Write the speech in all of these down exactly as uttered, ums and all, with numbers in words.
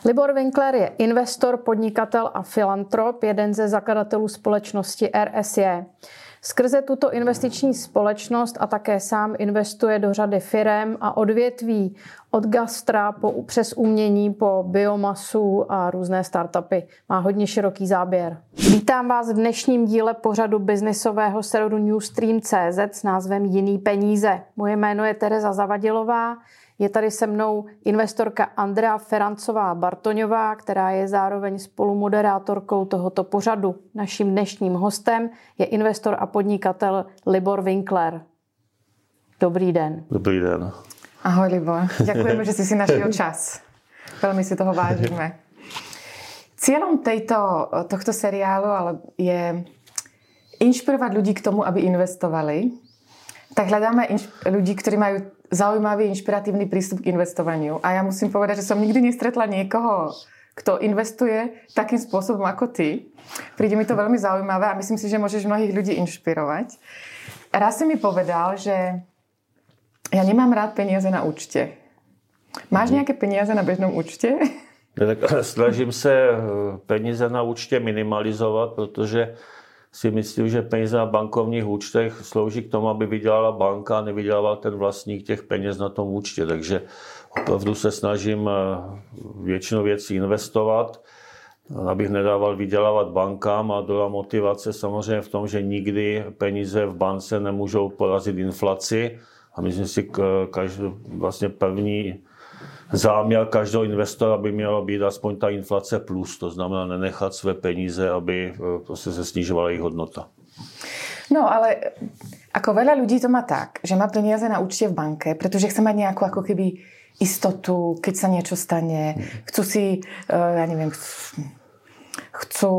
Libor Winkler je investor, podnikatel a filantrop, jeden ze zakladatelů společnosti R S J. Skrze tuto investiční společnost a také sám investuje do řady firem a odvětví od gastra po, přes umění po biomasu a různé startupy. Má hodně široký záběr. Vítám vás v dnešním díle pořadu biznisového serveru Newstream tečka cé zet s názvem Jiný peníze. Moje jméno je Tereza Zavadilová. Je tady se mnou investorka Andrea Ferancová-Bartoňová, která je zároveň spolumoderátorkou tohoto pořadu. Naším dnešním hostem je investor a podnikatel Libor Winkler. Dobrý den. Dobrý den. Ahoj, Libor. Ďakujeme, že si si našiel čas. Veľmi si toho vážime. Cieľom tejto, tohto seriálu ale je inšpirovať ľudí k tomu, aby investovali. Tak hľadáme inš- ľudí, ktorí majú zaujímavý, inšpiratívny prístup k investovaniu. A ja musím povedať, že som nikdy nestretla niekoho, kto investuje takým spôsobom ako ty. Príde mi to veľmi zaujímavé a myslím si, že môžeš mnohých ľudí inšpirovať. Raz si mi povedal, že ja nemám rád peniaze na účte. Máš nejaké peniaze na bežnom účte? Ja tak snažím se peníze na účtě minimalizovat, protože si myslím, že peníze na bankovních účtech slouží k tomu, aby vydělala banka a nevydělával ten vlastník těch peněz na tom účtě. Takže opravdu se snažím většinu věcí investovat, abych nedával vydělávat bankám, a druhá motivace samozřejmě v tom, že nikdy peníze v bance nemůžou porazit inflaci. A myslím si, každý, vlastně první záměr každého investora by mělo být aspoň ta inflace plus, to znamená nenechat své peníze, aby prostě se snižovala jejich hodnota. No, ale ako veľa ľudí to má tak, že má peniaze na účte v banke, pretože chce mať nejakú ako keby istotu, keď sa niečo stane. Chcú si, ja neviem, chcú...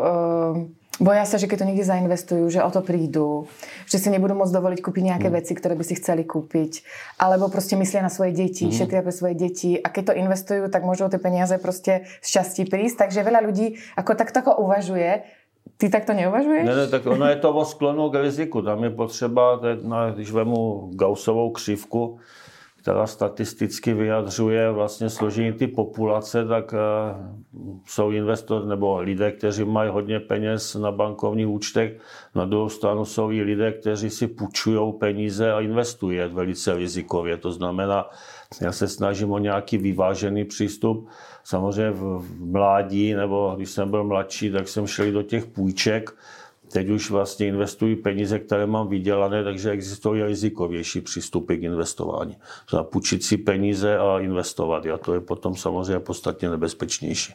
Boja sa, že keď to niekde zainvestujú, že o to prídu, že si nebudú môcť dovoliť kúpiť nejaké mm. veci, ktoré by si chceli kúpiť, alebo proste myslia na svoje deti, mm. šetria pre svoje deti a keď to investujú, tak môžu o tie peniaze proste z časti prísť. Takže veľa ľudí ako tak tako uvažuje. Ty takto neuvažuješ? Ne, ne, tak ono je to o sklonu k riziku. Tam je potřeba, když vemu Gaussovou křivku, která statisticky vyjadřuje vlastně složení ty populace, tak jsou investoři nebo lidé, kteří mají hodně peněz na bankovních účtech. Na druhou stranu jsou i lidé, kteří si půjčují peníze a investují velice rizikově. To znamená, já se snažím o nějaký vyvážený přístup. Samozřejmě v mládí, nebo když jsem byl mladší, tak jsem šel do těch půjček. Teď už vlastně investují peníze, které mám vydělané, takže existují rizikovější přístupy k investování. Znamená půjčit si peníze a investovat. A to je potom samozřejmě podstatně nebezpečnější.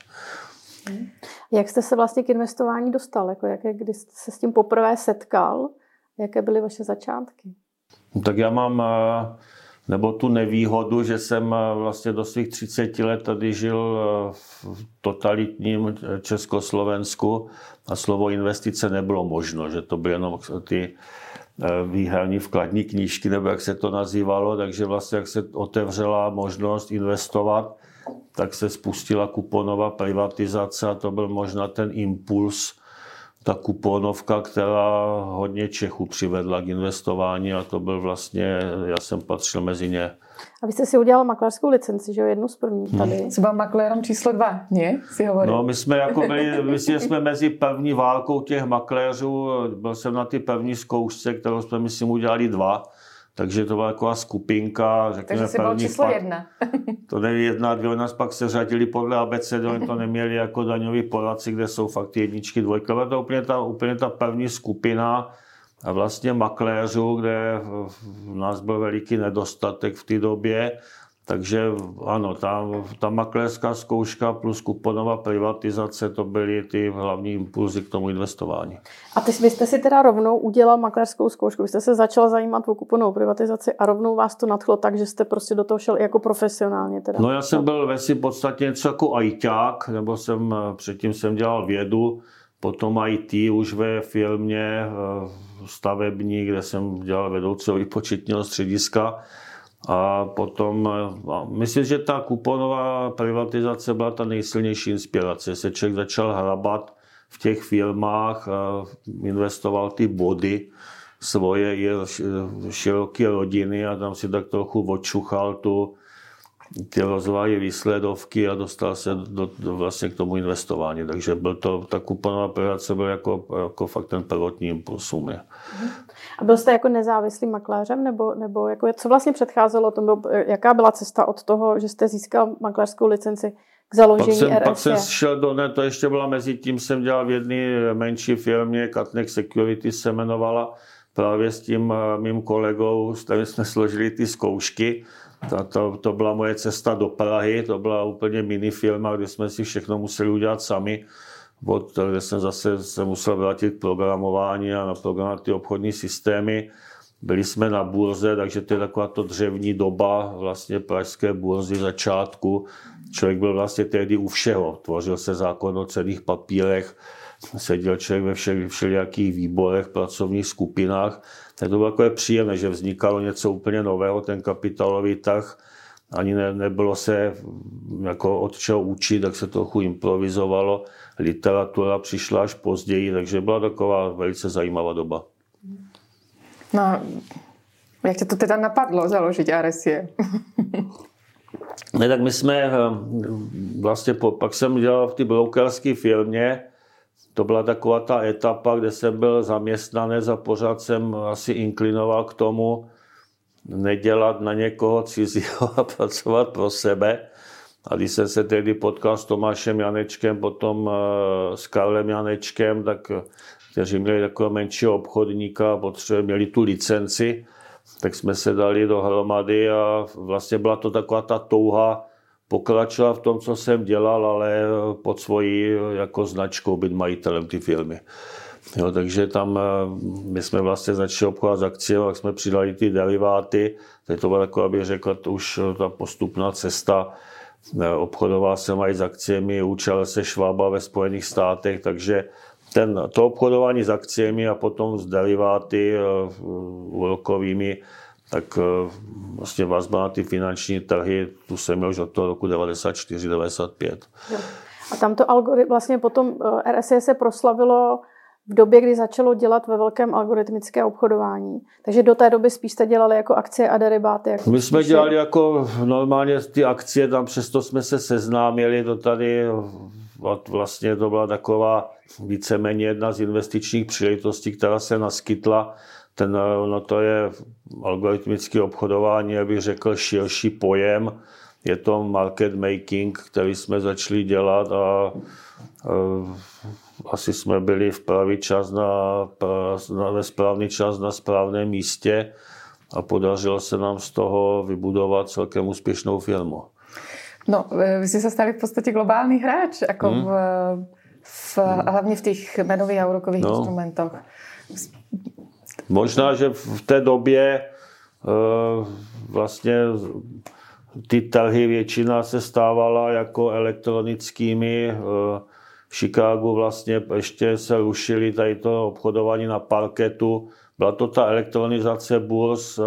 Jak jste se vlastně k investování dostal? Jako jaké, kdy jste se s tím poprvé setkal? Jaké byly vaše začátky? Tak já mám nebo tu nevýhodu, že jsem vlastně do svých třiceti let tady žil v totalitním Československu a slovo investice nebylo možno, že to byly jenom ty výherní vkladní knížky, nebo jak se to nazývalo, takže vlastně jak se otevřela možnost investovat, tak se spustila kuponová privatizace a to byl možná ten impuls, ta kuponovka, která hodně Čechů přivedla k investování a to byl vlastně, já jsem patřil mezi ně. A vy jste si udělal makléřskou licenci, že jo, jednu z prvních tady. Hmm. Jsi byl maklérom číslo dva, ne? Si hovoril. No, my jsme jako byli, myslím, jsme mezi první válkou těch makléřů, byl jsem na ty první zkoušce, kterou jsme, myslím, udělali dva. Takže to byla taková skupinka, řekněme, takže jsi byl číslo pak, jedna. To neví jedna, dvě, u nás pak se řadili podle A B C D, oni to neměli jako daňoví poradci, kde jsou fakt ty jedničky, dvojky. To je úplně ta, úplně ta první skupina a vlastně makléřů, kde v nás byl veliký nedostatek v té době. Takže ano, ta, ta makléřská zkouška plus kuponová privatizace, to byly ty hlavní impulzy k tomu investování. A ty, vy jste si teda rovnou udělal makléřskou zkoušku, vy jste se začal zajímat o kuponovou privatizaci a rovnou vás to nadchlo tak, že jste prostě do toho šel jako profesionálně teda. No já jsem byl ve si podstatě něco jako ajťák, nebo jsem, předtím jsem dělal vědu, potom í té už ve firmě stavební, kde jsem dělal vedoucího výpočetního střediska. A potom, a myslím, že ta kuponová privatizace byla ta nejsilnější inspirace. Se člověk začal hrabat v těch firmách, investoval ty body svoje široké rodiny a tam si tak trochu odčuchal tu, ty rozvahy, výsledovky a dostal se do, do, vlastně k tomu investování. Takže byl to, ta kuponová operace byl jako, jako fakt ten prvotní impuls u mě. A byl jste jako nezávislým makléřem, nebo, nebo jako, co vlastně předcházelo tomu? Jaká byla cesta od toho, že jste získal makléřskou licenci k založení pak jsem, R S J? Pak jsem šel do, ne, to ještě byla mezi tím, jsem dělal v jedné menší firmě, Katnex Security se jmenovala, právě s tím mým kolegou, s kterým jsme složili ty zkoušky. To, to, to byla moje cesta do Prahy, to byla úplně mini firma, kde jsme si všechno museli udělat sami. Od, kde jsem zase se musel vrátit k programování a naprogramovat ty obchodní systémy. Byli jsme na burze, takže to je taková to dřevní doba vlastně pražské burzy začátku. Člověk byl vlastně tehdy u všeho. Tvořil se zákon o cenných papírech, seděl člověk ve všech, všelijakých výborech, pracovních skupinách. Tak to bylo takové příjemné, že vznikalo něco úplně nového, ten kapitálový trh. Ani ne, nebylo se jako od čeho učit, tak se trochu improvizovalo. Literatura přišla až později, takže byla taková velice zajímavá doba. No, jak tě to teda napadlo založit R S J? Ne, tak my jsme vlastně, po, pak jsem dělal v té brokerské firmě, to byla taková ta etapa, kde jsem byl zaměstnanec a pořád jsem asi inklinoval k tomu nedělat na někoho cizího a pracovat pro sebe. A když jsem se tehdy potkal s Tomášem Janečkem, potom s Karlem Janečkem, tak, kteří měli takového menšího obchodníka, potřebovali, měli tu licenci, tak jsme se dali dohromady a vlastně byla to taková ta touha pokračovat v tom, co jsem dělal, ale pod svojí jako značkou být majitelem ty firmy. Jo, takže tam my jsme vlastně začali obchodovat s akciemi, tak jsme přidali ty deriváty. Teď to byla taková, abych řekl, to už ta postupná cesta. Obchodoval jsem i s akciemi, učil se Švába ve Spojených státech, takže ten, to obchodování s akciemi a potom s deriváty úrokovými, tak vlastně vazba na ty finanční trhy, tu jsem měl už od toho roku devadesát čtyři devadesát pět. A tamto algoritm, vlastně potom R S J se proslavilo v době, kdy začalo dělat ve velkém algoritmické obchodování. Takže do té doby spíš jste dělali jako akcie a deriváty. Jako My jsme spíše... dělali jako normálně ty akcie, tam přesto jsme se seznámili, to tady vlastně to byla taková víceméně jedna z investičních příležitostí, která se naskytla. Ten, no to je algoritmické obchodování, jak bych řekl, širší pojem. Je to market making, který jsme začali dělat a, a asi jsme byli v pravý čas na, na, ve správný čas na správném místě a podařilo se nám z toho vybudovat celkem úspěšnou firmu. No, vy jste se stali v podstatě globální hráč, jako hmm. v, v, hlavně v těch menových a úrokových no. instrumentech. Možná, že v té době vlastně ty trhy většina se stávala jako elektronickými. V Chicagu vlastně ještě se rušili tady to obchodování na parketu. Byla to ta elektronizace burz.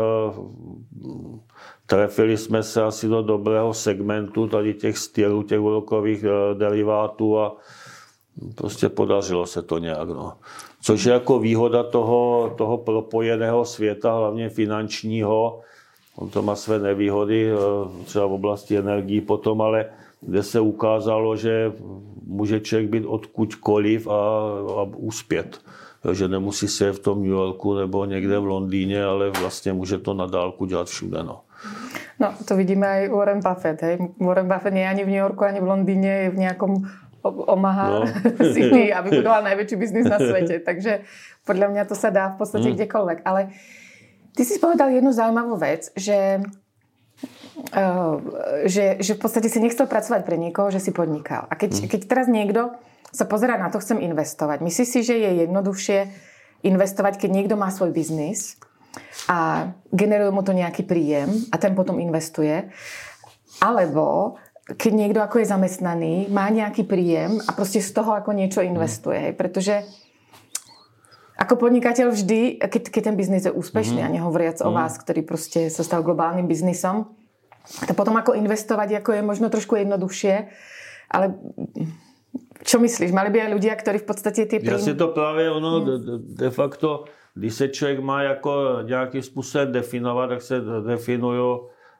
Trefili jsme se asi do dobrého segmentu tady těch stylů, těch úrokových derivátů a prostě podařilo se to nějak. No. Což je jako výhoda toho, toho propojeného světa, hlavně finančního. On to má své nevýhody, třeba v oblasti energií potom, ale kde se ukázalo, že může člověk být odkudkoliv a, a uspět. Že nemusí se v tom New Yorku nebo někde v Londýně, ale vlastně může to na dálku dělat všude. No. No, to vidíme i u Warren Buffett. Hej. Warren Buffett nie je ani v New Yorku, ani v Londýně, je v nějakom Omaha no. City a vybudoval největší biznis na světě. Takže podle mě to se dá v podstatě hmm. kdekoľvek. Ale ty si povedal jednu zaujímavú vec, že, uh, že, že v podstate si nechcel pracovať pre niekoho, že si podnikal. A keď, hmm. keď teraz niekto sa pozerá na to, chcem investovať. Myslíš si, že je jednoduchšie investovať, keď niekto má svoj biznis a generuje mu to nejaký príjem a ten potom investuje? Alebo keď niekto ako je zamestnaný, má nejaký príjem a proste z toho ako niečo investuje. Pretože ako podnikateľ vždy, keď, keď ten biznis je úspešný, mm-hmm. a nehovoriac mm-hmm. o vás, ktorý proste sa stal globálnym biznisom, to potom ako investovať ako je možno trošku jednoduchšie, ale čo myslíš? Mali by aj ľudia, ktorí v podstate tie príjmy... Já si to právě ono de, de facto, když se člověk má jako nějakým způsobem definovat, tak se definují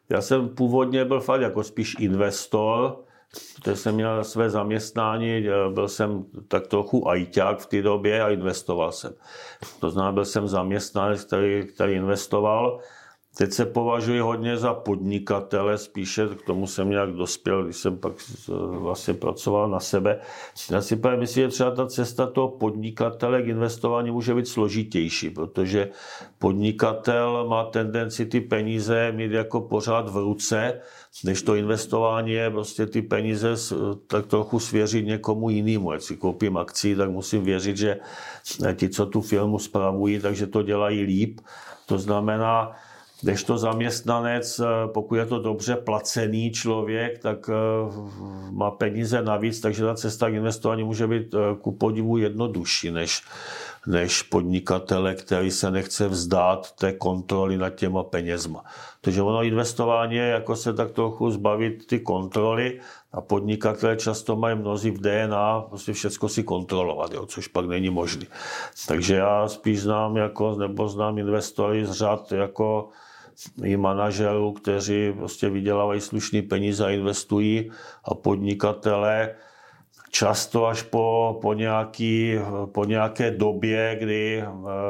já jsem původně byl fakt jako spíš investor, protože jsem měl své zaměstnání, byl jsem tak trochu ajťák v té době a investoval jsem. To znamená, byl jsem zaměstnanec, který, který investoval. Teď se považuji hodně za podnikatele, spíše k tomu jsem nějak dospěl, když jsem pak vlastně pracoval na sebe. Já si právě myslím, že třeba ta cesta toho podnikatele k investování může být složitější, protože podnikatel má tendenci ty peníze mít jako pořád v ruce, než to investování je prostě ty peníze tak trochu svěřit někomu jinému. Když si koupím akci, tak musím věřit, že ti, co tu firmu spravují, takže to dělají líp. To znamená, když to zaměstnanec, pokud je to dobře placený člověk, tak má peníze navíc, takže ta cesta k investování může být ku podivu jednodušší než, než podnikatele, který se nechce vzdát té kontroly nad těma penězma. Takže ono investování je jako se tak trochu zbavit ty kontroly a podnikatele často mají mnozí v D N A prostě všecko si kontrolovat, jo, což pak není možné. Takže já spíš znám jako, nebo znám investory z řad jako i manažerů, kteří prostě vydělávají slušný peníze a investují, a podnikatelé často až po, po, nějaký, po nějaké době, kdy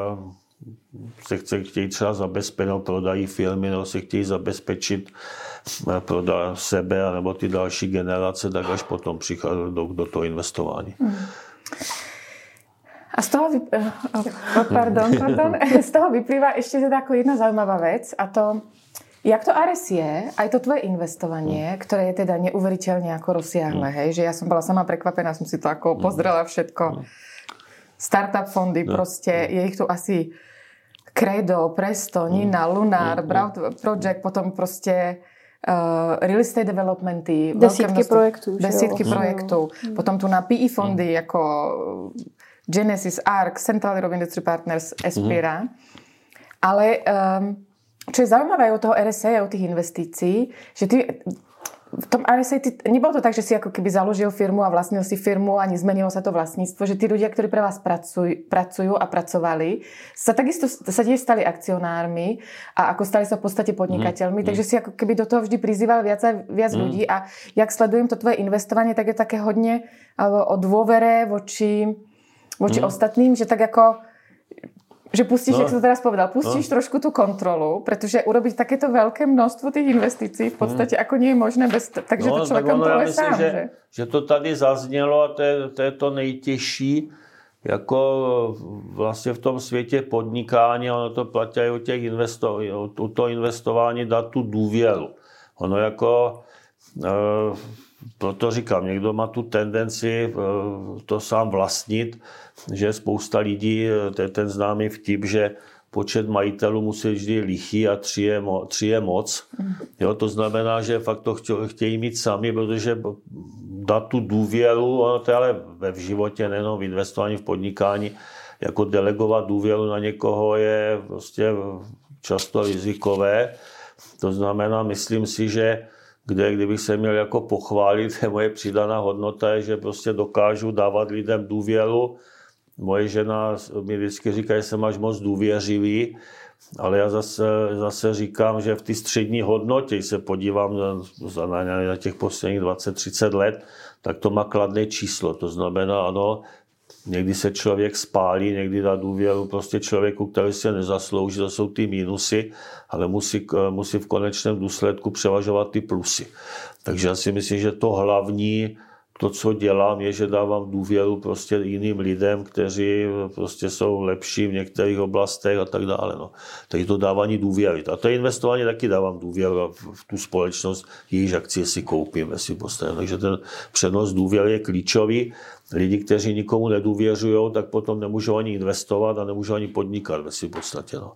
se chce, chtějí třeba zabezpečit, no, prodají firmy, nebo se chtějí zabezpečit prodat sebe nebo ty další generace, tak až potom přichází do, do toho investování. Hmm. A z toho, vyp... pardon, pardon. z toho vyplýva ešte teda ako jedna zaujímavá vec, a to, jak to R S je, aj to tvoje investovanie, ktoré je teda neuveriteľne ako rozsiahle, hej, že ja som bola sama prekvapená, som si to ako pozrela všetko. Startup fondy, proste, je ich tu asi Credo, Presto, Nina, Lunar, Broad Project, potom proste uh, real estate developmenty. Desítky projektů. Desítky projektů. Potom tu na P E fondy, jako Genesis, Ark, Central Europe Industry Partners, Espira. Mm. Ale um, čo je zaujímavé u toho R S A a u tých investícií, že ty v tom R S A, ty, nebolo to tak, že si ako keby založil firmu a vlastnil si firmu a nezmenilo sa to vlastníctvo, že tí ľudia, ktorí pre vás pracuj, pracujú a pracovali, sa takisto sa tiež stali akcionármi a ako stali sa v podstate podnikateľmi, mm. takže si ako keby do toho vždy prizýval viac a viac mm. ľudí, a jak sledujem to tvoje investovanie, tak je také hodne o dôvere voči voči hmm. ostatným, že tak ako, že pustíš, no, jak som to teraz povedal, pustíš no. trošku tú kontrolu, pretože urobiť takéto veľké množstvo tých investícií v podstate hmm. ako nie je možné bez, takže no, to človek kontroluje tak sám. Že, že? že to tady zaznělo, a to je, to je to nejtěžší, jako vlastně v tom světě podnikání, ono to platí u těch investor, u toho investování dát tu důvěru. Ono jako e, proto říkám, někdo má tu tendenci to sám vlastnit, že spousta lidí, to je ten známý vtip, že počet majitelů musí vždy lichý a tři je, mo, tři je moc. Jo, to znamená, že fakt to chtějí mít sami, protože dát tu důvěru, ono to je ale ve v životě, nejenom v investování, v podnikání, jako delegovat důvěru na někoho je prostě často rizikové. To znamená, myslím si, že kde, kdybych se měl jako pochválit, je moje přidaná hodnota, je, že prostě dokážu dávat lidem důvěru. Moje žena mi vždycky říká, že jsem až moc důvěřivý, ale já zase, zase říkám, že v té střední hodnotě, se podívám na, na, na těch posledních dvacet třicet let, tak to má kladné číslo. To znamená, ano, někdy se člověk spálí, někdy dá důvěru prostě člověku, který se nezaslouží, to jsou ty mínusy, ale musí, musí v konečném důsledku převažovat ty plusy. Takže já si myslím, že to hlavní, to, co dělám, je, že dávám důvěru prostě jiným lidem, kteří prostě jsou lepší v některých oblastech a tak dále. No. Takže to dávání důvěry. A to investování taky dávám důvěru v tu společnost, jejíž akcie si koupím, jestli postavím. Takže ten přenos důvěry je klíčový. Lidi, kteří nikomu nedůvěřují, tak potom nemůžou ani investovat a nemůžou ani podnikat ve svým podstatě. No.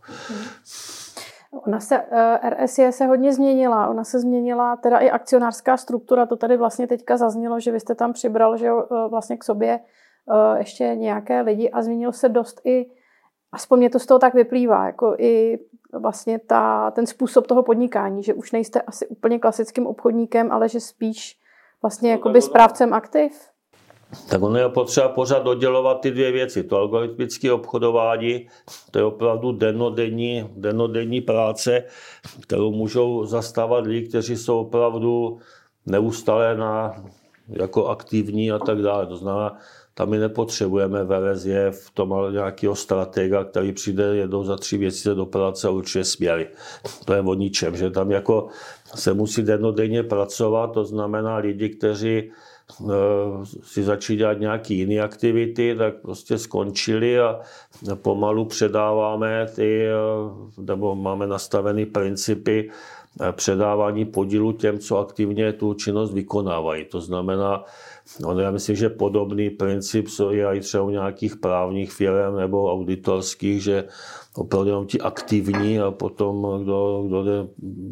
Ona se, R S I se hodně změnila. Ona se změnila teda i akcionářská struktura. To tady vlastně teďka zaznělo, že vy jste tam přibral, že vlastně k sobě ještě nějaké lidi, a změnil se dost i, aspoň mě to z toho tak vyplývá, jako i vlastně ta, ten způsob toho podnikání, že už nejste asi úplně klasickým obchodníkem, ale že spíš vlastně jakoby správcem aktiv. tak ono je potřeba pořád oddělovat ty dvě věci. To algoritmické obchodování, to je opravdu dennodenní, dennodenní práce, kterou můžou zastávat lidi, kteří jsou opravdu neustále na, jako aktivní a tak dále. To znamená, tam my nepotřebujeme verezie v tom nějakého stratega, který přijde jednou za tři měsíce do práce a určitě směry. To je o ničem, že tam jako se musí dennodenně pracovat, to znamená lidi, kteří si začít dělat nějaké jiné aktivity, tak prostě skončili a pomalu předáváme ty, nebo máme nastavený principy předávání podílu těm, co aktivně tu činnost vykonávají. To znamená, no, já myslím, že podobný princip je i třeba u nějakých právních firm nebo auditorských, že opravdu jenom ti aktivní a potom kdo, kdo jde,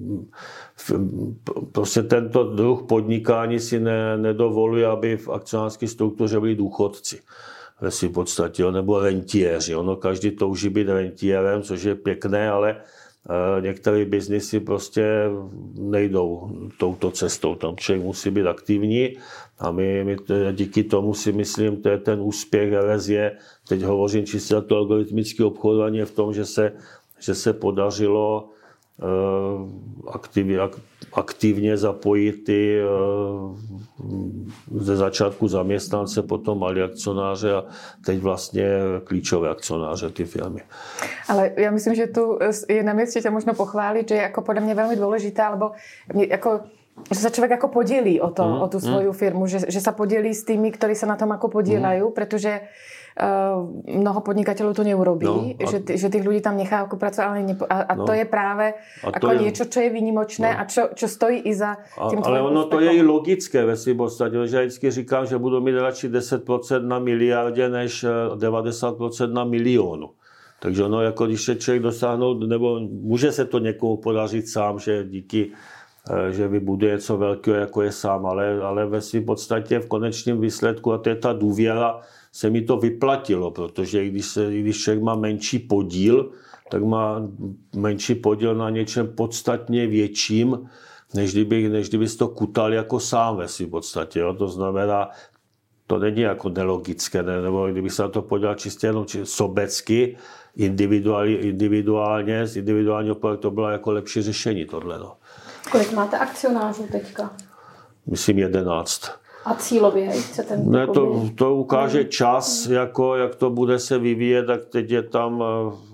prostě tento druh podnikání si ne, nedovoluje, aby v akcionářské struktuře byli důchodci. Ve svým podstatě, nebo rentiéři. Ono každý touží být rentiérem, což je pěkné, ale některé biznisy prostě nejdou touto cestou. Tam člověk musí být aktivní a my, my díky tomu si myslím, to je ten úspěch er es je. Teď hovořím čistě za to algoritmické obchodování je v tom, že se, že se podařilo uh, aktiv, aktivně zapojit ty uh, ze začátku zaměstnance, potom malí akcionáře a teď vlastně klíčové akcionáře ty firmy. Ale já myslím, že tu je na místě tě možno pochválit, že je jako podle mě velmi důležité, alebo jako že sa človek ako podelí o, to, mm, o tú svoju mm. firmu, že, že sa podelí s tými, ktorí sa na tom ako podielajú, mm. pretože uh, mnoho podnikateľov to neurobí, no, a... že, že tých ľudí tam nechá ako pracovať, ale nepo... a, a no. to je práve ako je... niečo, čo je výnimočné no. a čo, čo stojí i za tým tvojím Ale ono úspechom. To je i logické ve svým podstatě, že já vždycky říkám, že budu mít radši deset procent na miliardě, než devadesát procent na milionu. Takže ono, jako když se člověk dosáhnout, nebo může se to někomu podařit sám, že díky že vybuduje něco velkého, jako je sám, ale, ale ve svým podstatě v konečném výsledku, a to je ta důvěra, se mi to vyplatilo, protože když, se, když člověk má menší podíl, tak má menší podíl na něčem podstatně větším, než kdyby, než kdyby to kutal jako sám ve svým podstatě. Jo. To znamená, to není jako nelogické, ne? Nebo kdyby se na to podíval čistě jenom sobecky, individuálně, individuálně, z individuálního projektu to bylo jako lepší řešení tohle. No. Kolik máte akcionářů teďka? Myslím jedenáct. A cílově chcete? Ne, to, to ukáže čas, jako, jak to bude se vyvíjet, tak teď je tam,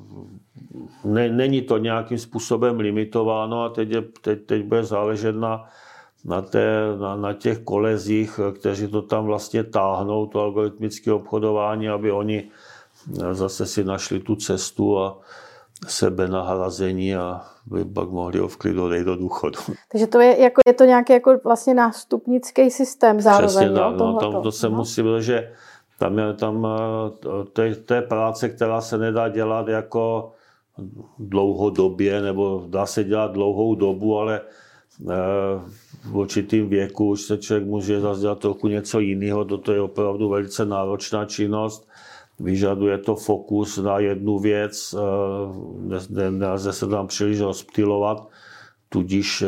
ne, není to nějakým způsobem limitováno a teď, je, teď, teď bude záležet na, na, té, na, na těch kolezích, kteří to tam vlastně táhnou, to algoritmické obchodování, aby oni zase si našli tu cestu a sebenahrazení a by pak mohli v klidu odejít do důchodu. Takže to je, jako, je to nějaký jako vlastně nástupnický systém zároveň. Přesně tak, no, tam to se no. musí být, že tam je tam to je, to je práce, která se nedá dělat jako dlouhodobě, nebo dá se dělat dlouhou dobu, ale v určitým věku už se člověk může zase dělat trochu něco jiného, to je opravdu velice náročná činnost. Vyžaduje to fokus na jednu věc, nelze se tam příliš rozptylovat, tudíž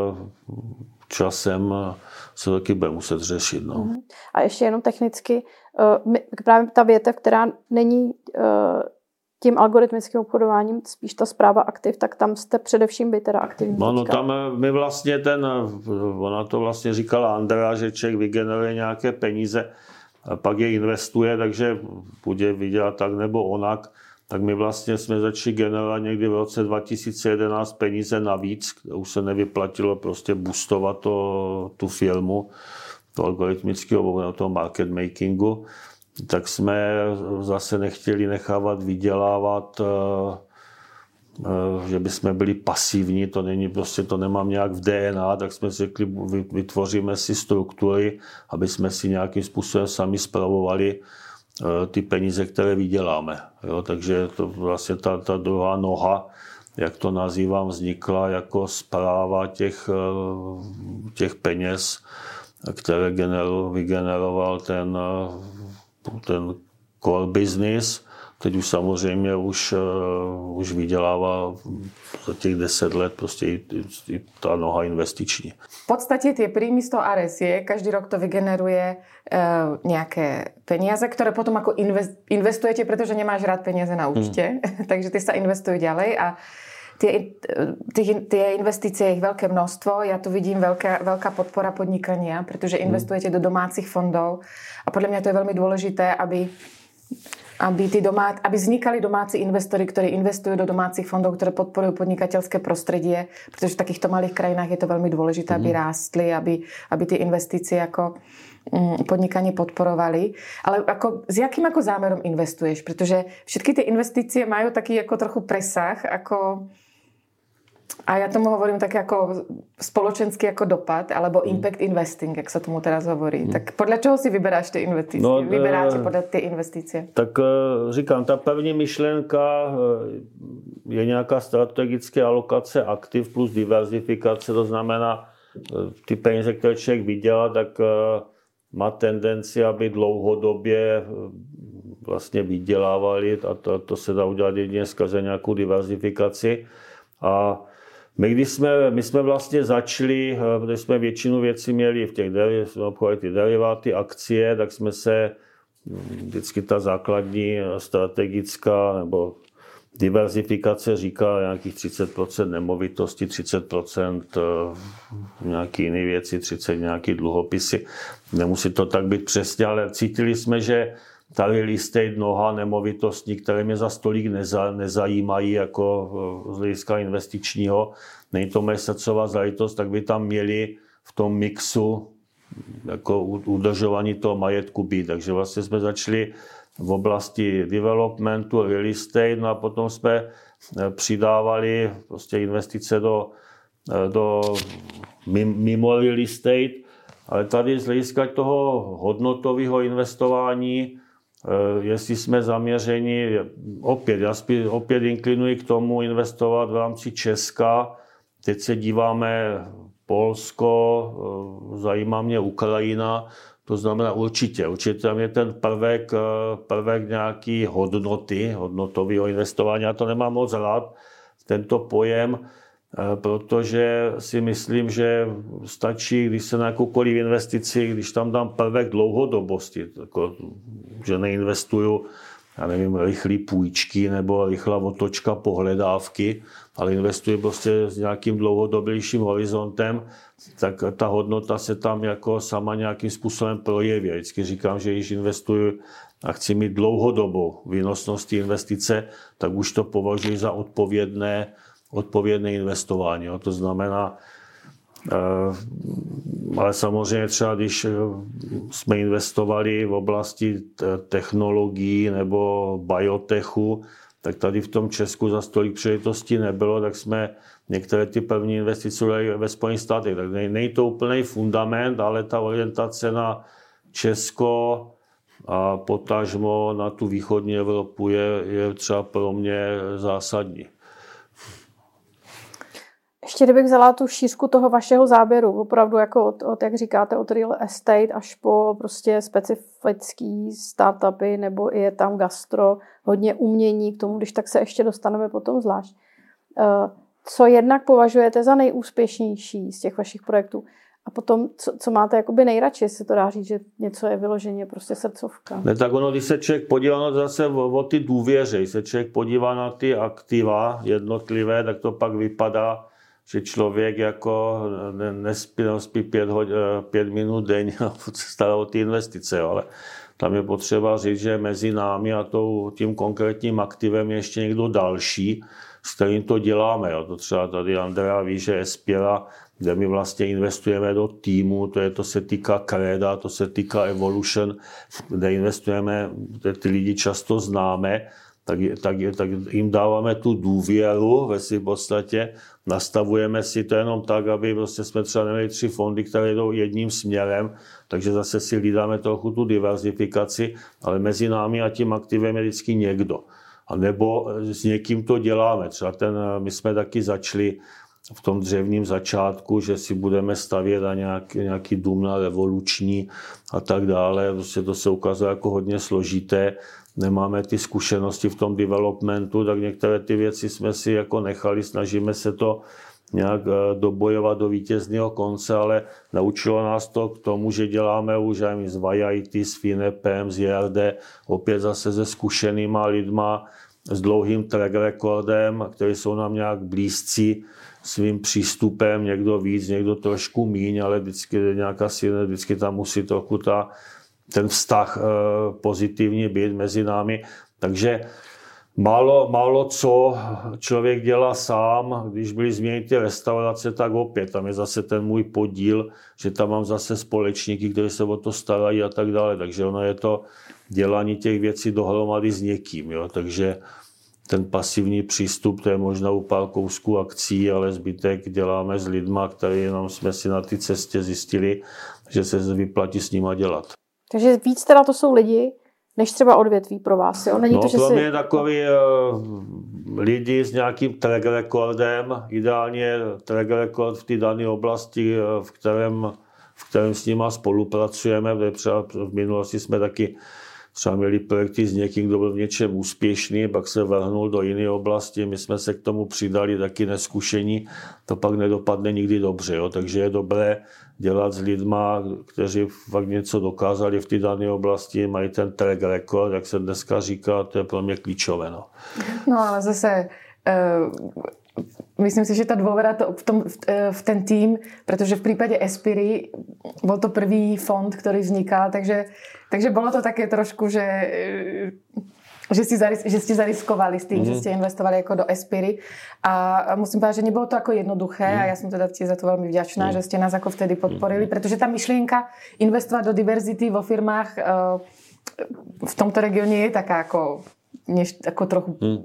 časem se taky bude muset řešit. No. A ještě jenom technicky, právě ta větev, která není tím algoritmickým obchodováním, spíš ta správa aktiv, tak tam jste především vy teda aktivní. No, no tam my vlastně ten, ona to vlastně říkala Andrea, že člověk vygeneruje nějaké peníze, a pak je investuje, takže bude vydělat tak nebo onak. Tak my vlastně jsme začali generovat někdy v roce dva tisíce jedenáct peníze navíc, už se nevyplatilo prostě boostovat to, tu firmu, to algoritmického, toho market makingu. Tak jsme zase nechtěli nechávat vydělávat, že bychom byli pasivní, to není prostě, to nemám nějak v D N A, tak jsme řekli, vytvoříme si struktury, aby jsme si nějakým způsobem sami spravovali ty peníze, které vyděláme. Jo, takže to vlastně ta, ta druhá noha, jak to nazývám, vznikla jako správa těch, těch peněz, které vygeneroval ten, ten core business. teď už samozřejmě už, uh, už vydělává za těch deset let prostě i, i, i ta noha investiční. V podstate tie príjmy z toho er es é, každý rok to vygeneruje uh, nejaké peniaze, ktoré potom ako invest, investujete, pretože nemáš rád peniaze na účte, hmm. takže tie sa investujú ďalej a tie, tie, tie investície je ich veľké množstvo. Ja tu vidím veľká, veľká podpora podnikania, pretože investujete hmm. do domácich fondov a podľa mňa to je veľmi dôležité, aby Aby, tí domá, aby vznikali domáci investori, ktorí investujú do domácich fondov, ktoré podporujú podnikateľské prostredie, pretože v takýchto malých krajinách je to veľmi dôležité, aby rástli, aby, aby tie investície ako mm, podnikanie podporovali. Ale ako, s jakým ako zámerom investuješ? Pretože všetky tie investície majú taký ako trochu presah, ako... A ja tomu hovorím tak ako spoločenský ako dopad, alebo impact investing, jak sa tomu teraz hovorí. Hmm. Tak podľa čoho si vyberáš tie investície? No, Vyberáte podľa tie investície? Tak říkám, ta první myšlenka je nějaká strategická alokace aktiv plus diverzifikace, to znamená, ty peníze, které člověk vydělá, tak má tendenci, aby dlouhodobě vlastně vydělávali a to, to se dá udělat jedině skrze nějakou diverzifikaci. A my, když jsme, my jsme vlastně začali, protože jsme většinu věcí měli v těch obchodech, ty deriváty, akcie, tak jsme se vždycky ta základní strategická nebo diverzifikace říká nějakých třicet procent nemovitosti, třicet procent nějaké jiné věci, třicet procent nějaké dluhopisy. Nemusí to tak být přesně, ale cítili jsme, že ta real estate, noha nemovitostní, které mě za stolik neza, nezajímají jako z hlediska investičního, není to moje srdcová záležitost, tak by tam měli v tom mixu jako udržování toho majetku být. Takže vlastně jsme začali v oblasti developmentu, real estate, no a potom jsme přidávali prostě investice do, do mimo real estate, ale tady z hlediska toho hodnotového investování, jestli jsme zaměřeni, opět, já spíš, opět inklinuji k tomu investovat v rámci Česka. Teď se díváme Polsko, zajímá mě Ukrajina, to znamená určitě, určitě tam je ten prvek, prvek nějaký hodnoty, hodnotového investování. Já to nemám moc rád, tento pojem, protože si myslím, že stačí, když se na jakoukoliv investici, když tam dám prvek dlouhodobosti, jako, že neinvestuju, já nevím, rychlý půjčky nebo rychlá otočka pohledávky, ale investuji prostě s nějakým dlouhodobějším horizontem, tak ta hodnota se tam jako sama nějakým způsobem projeví. Vždycky říkám, že když investuju a chci mít dlouhodobou výnosnost investice, tak už to považuji za odpovědné odpovědné investování. Jo. To znamená, ale samozřejmě třeba, když jsme investovali v oblasti technologií nebo biotechu, tak tady v tom Česku za tolik příležitostí nebylo, tak jsme některé ty první investice dali ve Spojených státech. Tak není to úplný fundament, ale ta orientace na Česko a potažmo na tu východní Evropu je, je třeba pro mě zásadní. Ještě kdybych vzala tu šířku toho vašeho záběru, opravdu jako od, od, jak říkáte, od real estate až po prostě specifický startupy, nebo je tam gastro, hodně umění, k tomu, když tak se ještě dostaneme potom zvlášť. Co jednak považujete za nejúspěšnější z těch vašich projektů? A potom, co, co máte jakoby nejradši, jestli to dá říct, že něco je vyloženě prostě srdcovka? Ne, tak ono, když se člověk podívá na zase o, o ty důvěře, když se člověk podívá na ty aktiva jednotlivé, tak to pak vypadá, že člověk jako nespí, nespí pět, pět minut denně a se stará o ty investice, ale tam je potřeba říct, že mezi námi a tou, tím konkrétním aktivem je ještě někdo další, s kterým to děláme. Jo. To třeba tady Andrea ví, že Espira, kde my vlastně investujeme do týmu, to, je, to se týká Creda, to se týká Evolution, kde investujeme, kde ty lidi často známe, tak, tak, tak jim dáváme tu důvěru ve si podstatě, nastavujeme si to jenom tak, aby prostě jsme třeba neměli tři fondy, které jdou jedním směrem, takže zase si hlídáme trochu tu diverzifikaci, ale mezi námi a tím aktivem je vždycky někdo. A nebo s někým to děláme. Třeba ten, my jsme taky začali v tom dřevním začátku, že si budeme stavět na nějaký, nějaký dům na revoluční a tak dále. Prostě to se ukázalo jako hodně složité. nemáme ty zkušenosti v tom developmentu, tak některé ty věci jsme si jako nechali, snažíme se to nějak dobojovat do vítězného konce, ale naučilo nás to k tomu, že děláme už aj s V I T, s Finepem, s J R D, opět zase se zkušenýma lidma, s dlouhým track recordem, kteří jsou nám nějak blízcí svým přístupem, někdo víc, někdo trošku míň, ale vždycky nějaká síla, vždycky tam musí trochu ta, ten vztah e, pozitivní být mezi námi. Takže málo, málo co člověk dělá sám, když byly změny ty restaurace, tak opět tam je zase ten můj podíl, že tam mám zase společníky, kteří se o to starají a tak dále. Takže ono je to dělání těch věcí dohromady s někým. Jo? Takže ten pasivní přístup, to je možná u pár kousků akcí, ale zbytek děláme s lidma, který jenom jsme si na té cestě zjistili, že se vyplatí s nima dělat. Takže víc teda to jsou lidi, než třeba odvětví pro vás, jo? Není no, to, že pro mě si... takový uh, lidi s nějakým track recordem, ideálně track record v té dané oblasti, v kterém, v kterém s nima spolupracujeme, protože třeba v minulosti jsme taky třeba měli projekty s někým, kdo byl v něčem úspěšný, pak se vrhnul do jiné oblasti, my jsme se k tomu přidali taky neskušení, to pak nedopadne nikdy dobře, jo? Takže je dobré dělat s lidma, kteří fakt něco dokázali v té dané oblasti, mají ten track record, jak se dneska říká, to je pro mě klíčové. No, no ale zase uh, myslím si, že ta dôvera to v, tom, v, v ten tým, protože v prípade Espiry bol to prvý fond, ktorý vznikal, takže, takže bolo to také trošku, že že, si zaris, že ste zariskovali s tým, mm. že ste investovali ako do Espiry. A musím povedať, že nebolo to ako jednoduché mm. a ja som teda tiež za to veľmi vďačná, mm. že ste nás ako vtedy podporili, pretože tá myšlienka investovať do diverzity vo firmách v tomto regióne je taká ako, než, ako trochu mm.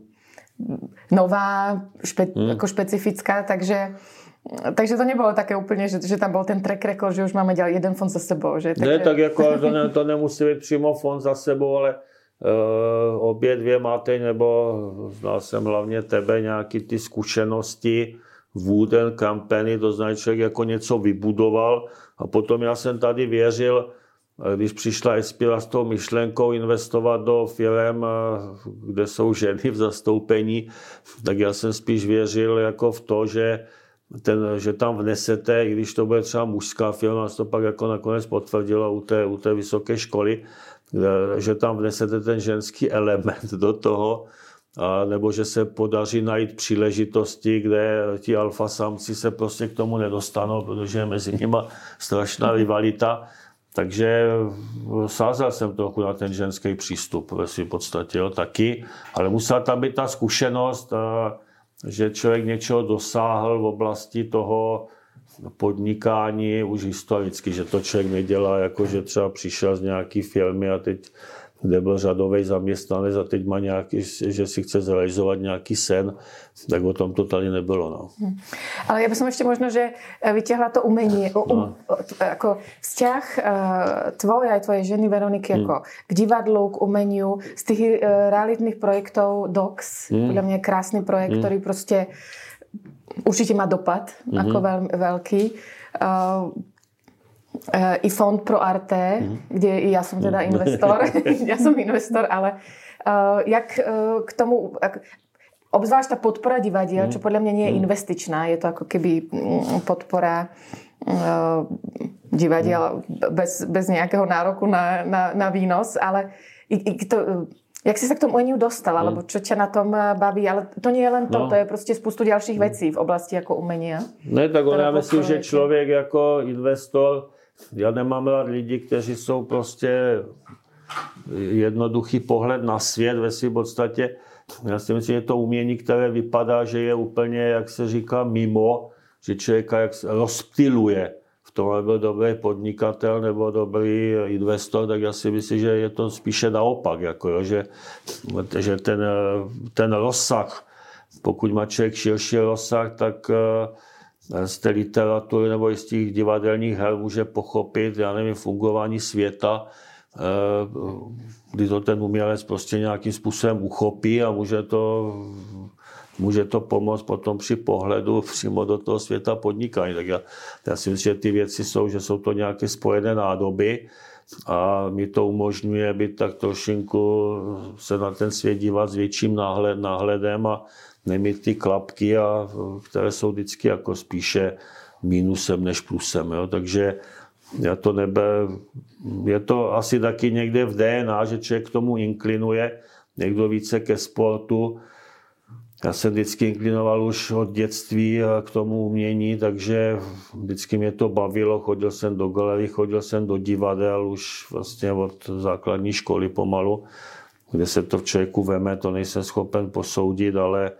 nová, špe, mm. ako špecifická, takže Takže to nebylo také úplně, že, že tam byl ten track record, že už máme dělat jeden fond za sebou. Že? Takže... Ne, tak jako to, ne, to nemusí být přímo fond za sebou, ale uh, obě dvě máte, nebo znal jsem hlavně tebe, nějaký ty zkušenosti, Wooden Company, to znamená, člověk jako něco vybudoval a potom já jsem tady věřil, když přišla Espira s tou myšlenkou investovat do firem, kde jsou ženy v zastoupení, tak já jsem spíš věřil jako v to, že Ten, že tam vnesete, i když to bude třeba mužská firma, to pak jako nakonec potvrdilo u té, u té vysoké školy, že tam vnesete ten ženský element do toho, a nebo že se podaří najít příležitosti, kde ti alfasamci se prostě k tomu nedostanou, protože je mezi nimi strašná rivalita. Takže sázel jsem trochu na ten ženský přístup ve svým podstatě, jo, taky, ale musela tam být ta zkušenost, že člověk něčeho dosáhl v oblasti toho podnikání už historicky, že to člověk nedělá, jako že třeba přišel z nějaký firmy a teď kde byl řadový zaměstnanec a teď má nějaký, že si chce zrealizovat nějaký sen, tak o tom to tady nebylo. No. Hmm. Ale já bych ještě možno, že vytěhla to umení, no. um, jako vzťah tvoj a tvoje ženy Veroniky jako hmm. k divadlu, k umeniu, z těch realitných projektů D O X, hmm. podle mě krásný projekt, hmm. který prostě určitě má dopad, hmm. jako vel, velký. Uh, i fond pro Arte, mm. kde i já jsem teda investor, já jsem investor, ale uh, jak uh, k tomu, jak, obzvlášť ta podpora divadiel, mm. čo podle mě nie je investičná, je to jako keby podpora uh, divadiel bez, bez nějakého nároku na, na, na výnos, ale i, i to, jak jsi se k tomu umeniu dostal, mm. alebo čo ťa na tom baví, ale to nie je len to, no. to je prostě spoustu dalších mm. věcí v oblasti jako umenia. Ne, tak on, já myslím, že člověk jako investor, já nemám rád lidi, kteří jsou prostě jednoduchý pohled na svět ve svým podstatě. Já si myslím, že je to umění, které vypadá, že je úplně, jak se říká, mimo, že člověka jak rozptyluje. V tom byl dobrý podnikatel nebo dobrý investor, tak já si myslím, že je to spíše naopak, jako, jo, že, že ten, ten rozsah, pokud má člověk širší rozsah, tak z té literatury nebo z těch divadelních her může pochopit, já nevím, fungování světa, kdy to ten umělec prostě nějakým způsobem uchopí a může to, může to pomoct potom při pohledu přímo do toho světa podnikání. Tak já, já si myslím, že ty věci jsou, že jsou to nějaké spojené nádoby a mi to umožňuje být tak trošinku se na ten svět dívat s větším náhled, náhledem a nemít ty klapky, a, které jsou vždycky jako spíše mínusem než plusem. Jo? Takže já to nebe, je to asi taky někde v D N A, že člověk k tomu inklinuje, někdo více ke sportu. Já jsem vždycky inklinoval už od dětství k tomu umění, takže vždycky mě to bavilo. Chodil jsem do galerie, chodil jsem do divadel už vlastně od základní školy pomalu, kde se to v člověku veme, to nejsem schopen posoudit, ale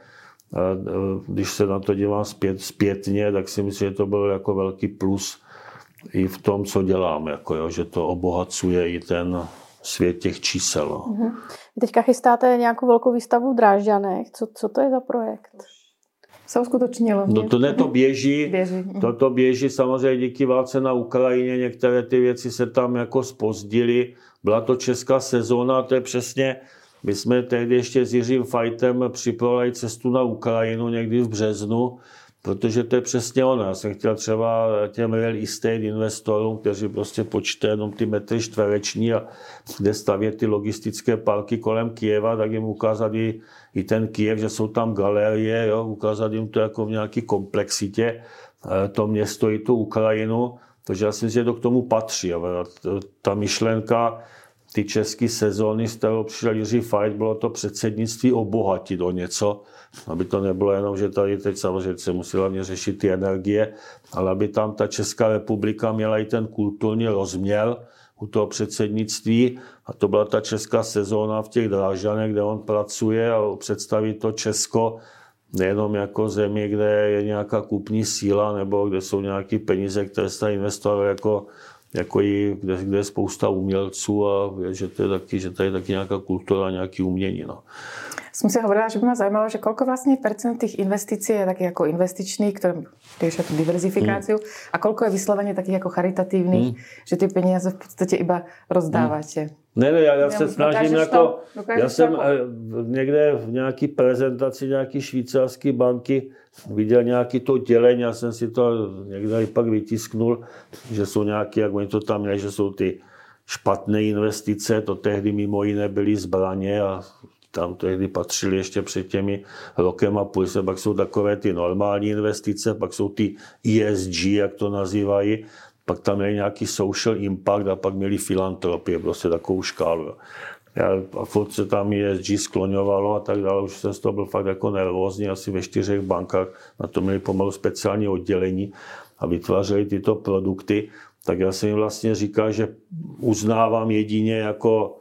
když se na to dívám zpět, zpětně, tak si myslím, že to bylo jako velký plus i v tom, co dělám, jako jo, že to obohacuje i ten svět těch čísel. Mm-hmm. Vy teďka chystáte nějakou velkou výstavu v Drážďanech. Co, co to je za projekt? Se uskutečnilo. No to ne, to běží. běží. To, to běží samozřejmě díky válce na Ukrajině. Některé ty věci se tam jako zpozdily. Byla to česká sezóna, to je přesně, my jsme tehdy ještě s Jiřím Fajtem připravili cestu na Ukrajinu někdy v březnu, protože to je přesně ono. Já jsem chtěl třeba těm real estate investorům, kteří prostě počítají jenom ty metry čtvereční a kde stavět ty logistické parky kolem Kyjeva, tak jim ukázat i, i ten Kyjev, že jsou tam galerie, jo, ukázat jim to jako v nějaké komplexitě, to město i tu Ukrajinu, takže já si myslím, že to k tomu patří. Jo. Ta myšlenka, ty české sezóny, z kterou přišel Jiří Fajt, bylo to předsednictví obohatit o něco, aby to nebylo jenom, že tady teď samozřejmě se musela mě řešit ty energie, ale aby tam ta Česká republika měla i ten kulturní rozměr u toho předsednictví, a to byla ta česká sezóna v těch Drážďanech, kde on pracuje, a představí to Česko nejenom jako zemi, kde je nějaká kupní síla nebo kde jsou nějaké peníze, které se investovaly jako jako i, kde, kde je spousta umělců a že to je taky, že to je taky nějaká kultura, nějaké umění. No. Som si hovorila, že by ma zaujímalo, že koľko vlastne percent tých investícií je takých ako investičných, ktoré riešia tú diverzifikáciu, mm. a koľko je vyslovene takých ako charitatívnych, mm. že ty peniaze v podstate iba rozdávate. Mm. Ne, ne, já, já se snažím jako, já jsem jako... někde v nějaký prezentaci nějaký švýcarské banky viděl nějaký to dělení, já jsem si to někde i pak vytisknul, že jsou nějaké, jak oni to tam měli, že jsou ty špatné investice, to tehdy mimo jiné byly zbraně a tam tehdy patřili ještě před těmi rokem a půl, pak jsou takové ty normální investice, pak jsou ty E S G, jak to nazývají, pak tam měli nějaký social impact a pak měli filantropie, prostě takovou škálu. Já, a furt se tam E S G skloňovalo a tak dále, už jsem z toho byl fakt jako nervózní, asi ve čtyřech bankách na to měli pomalu speciální oddělení a vytvářeli tyto produkty, tak já jsem jim vlastně říkal, že uznávám jedině jako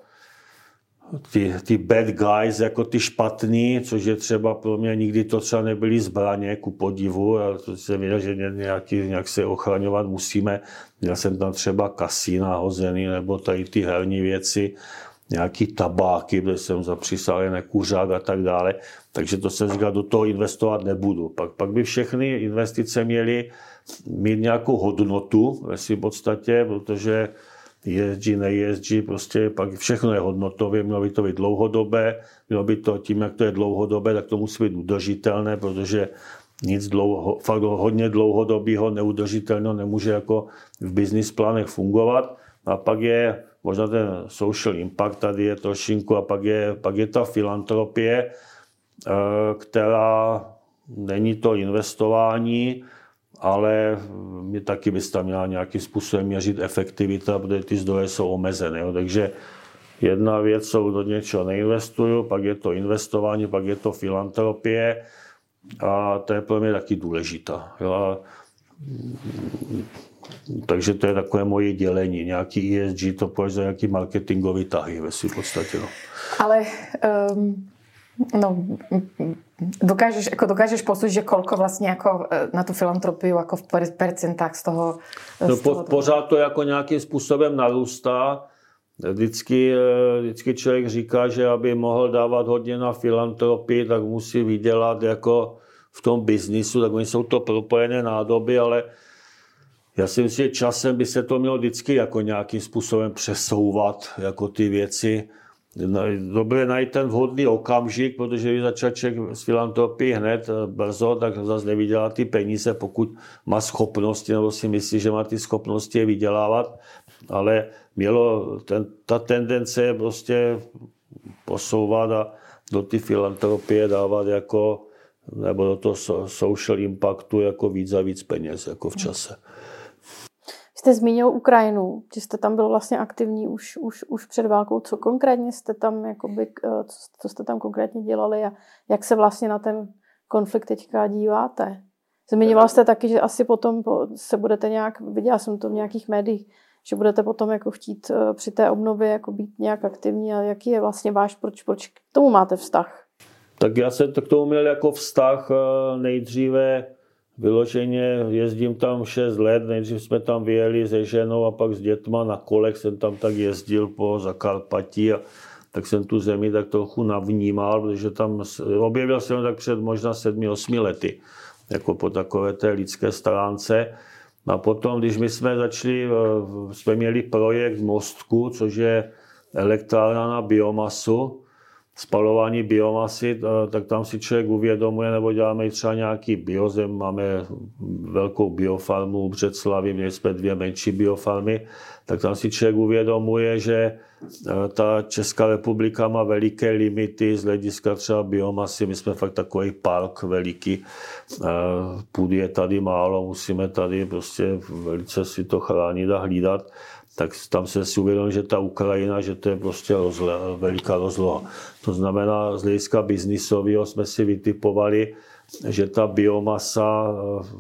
ty, ty bad guys, jako ty špatný, což je třeba pro mě, nikdy to třeba nebyly zbraně, ku podivu, a to jsem věděl, že nějaký, nějak se ochraňovat musíme. Já jsem tam třeba kasína hozený, nebo tady ty herní věci, nějaký tabáky, kde jsem zapřísal nekuřák a tak dále. Takže to jsem říkal, do toho investovat nebudu. Pak, pak by všechny investice měly mít nějakou hodnotu ve svým podstatě, protože E S G, ne E S G, prostě pak všechno je hodnotově, mělo by to být dlouhodobé, mělo by to tím, jak to je dlouhodobé, tak to musí být udržitelné, protože nic dlouho, fakt hodně dlouhodobého, neudržitelného nemůže jako v business plánech fungovat. A pak je možná ten social impact, tady je trošinku, a pak je, pak je ta filantropie, která není to investování, ale mě taky bys tam měla nějakým způsobem měřit efektivita, protože ty zdroje jsou omezené. Jo. Takže jedna věc, jsou do něčeho neinvestuju, pak je to investování, pak je to filantropie a to je pro mě taky důležitá. Jo. A, takže to je takové moje dělení. Nějaký E S G to považuji za nějaký marketingový tahy ve svým podstatě. No. Ale um, no, dokážeš, ako dokážeš posúdiť, že koľko vlastne ako na tú filantropiu ako v percentách z toho... No, z toho po, pořád to jako nějakým způsobem narůstá. Vždycky, vždycky člověk říká, že aby mohl dávat hodně na filantropii, tak musí vydělat jako v tom biznisu, tak oni jsou to propojené nádoby, ale já si myslím, že časem by se to mělo vždycky jako nějakým způsobem přesouvat, jako ty věci. Dobré najít ten vhodný okamžik, protože když začal člověk s filantropií hned brzo, tak zase nevydělá ty peníze, pokud má schopnosti, nebo si myslí, že má ty schopnosti je vydělávat. ale mělo ten, ta tendence je prostě posouvat a do ty filantropie dávat jako, nebo do toho social impactu jako víc a víc peněz jako v čase. Jste zmínil Ukrajinu, že jste tam byl vlastně aktivní už, už, už před válkou. Co konkrétně jste tam, jakoby, co jste tam konkrétně dělali a jak se vlastně na ten konflikt teďka díváte? Zmiňoval jste taky, že asi potom se budete nějak, viděla jsem to v nějakých médiích, že budete potom jako chtít při té obnově jako být nějak aktivní a jaký je vlastně váš, proč, proč k tomu máte vztah? Tak já jsem to k tomu měl jako vztah nejdříve vyloženě, jezdím tam šest let, nejdřív jsme tam vyjeli se ženou a pak s dětma na kolech jsem tam tak jezdil po Zakarpatí a tak jsem tu zemi tak trochu navnímal, protože tam objevil jsem tak před možná sedmi, osmi lety, jako po takové té lidské stránce. A potom, když my jsme začali, jsme měli projekt Mostku, což je elektrárna na biomasu, spalování biomasy, tak tam si člověk uvědomuje, nebo děláme třeba nějaký biozem, máme velkou biofarmu v Břeclavi, měli jsme dvě menší biofarmy, tak tam si člověk uvědomuje, že ta Česká republika má veliké limity z hlediska třeba biomasy, my jsme fakt takový park veliký, půdy je tady málo, musíme tady prostě velice si to chránit a hlídat. Tak tam se si uvědomil, že ta Ukrajina, že to je prostě rozle, veliká rozloha. To znamená, z hlediska biznisového jsme si vytipovali, že ta biomasa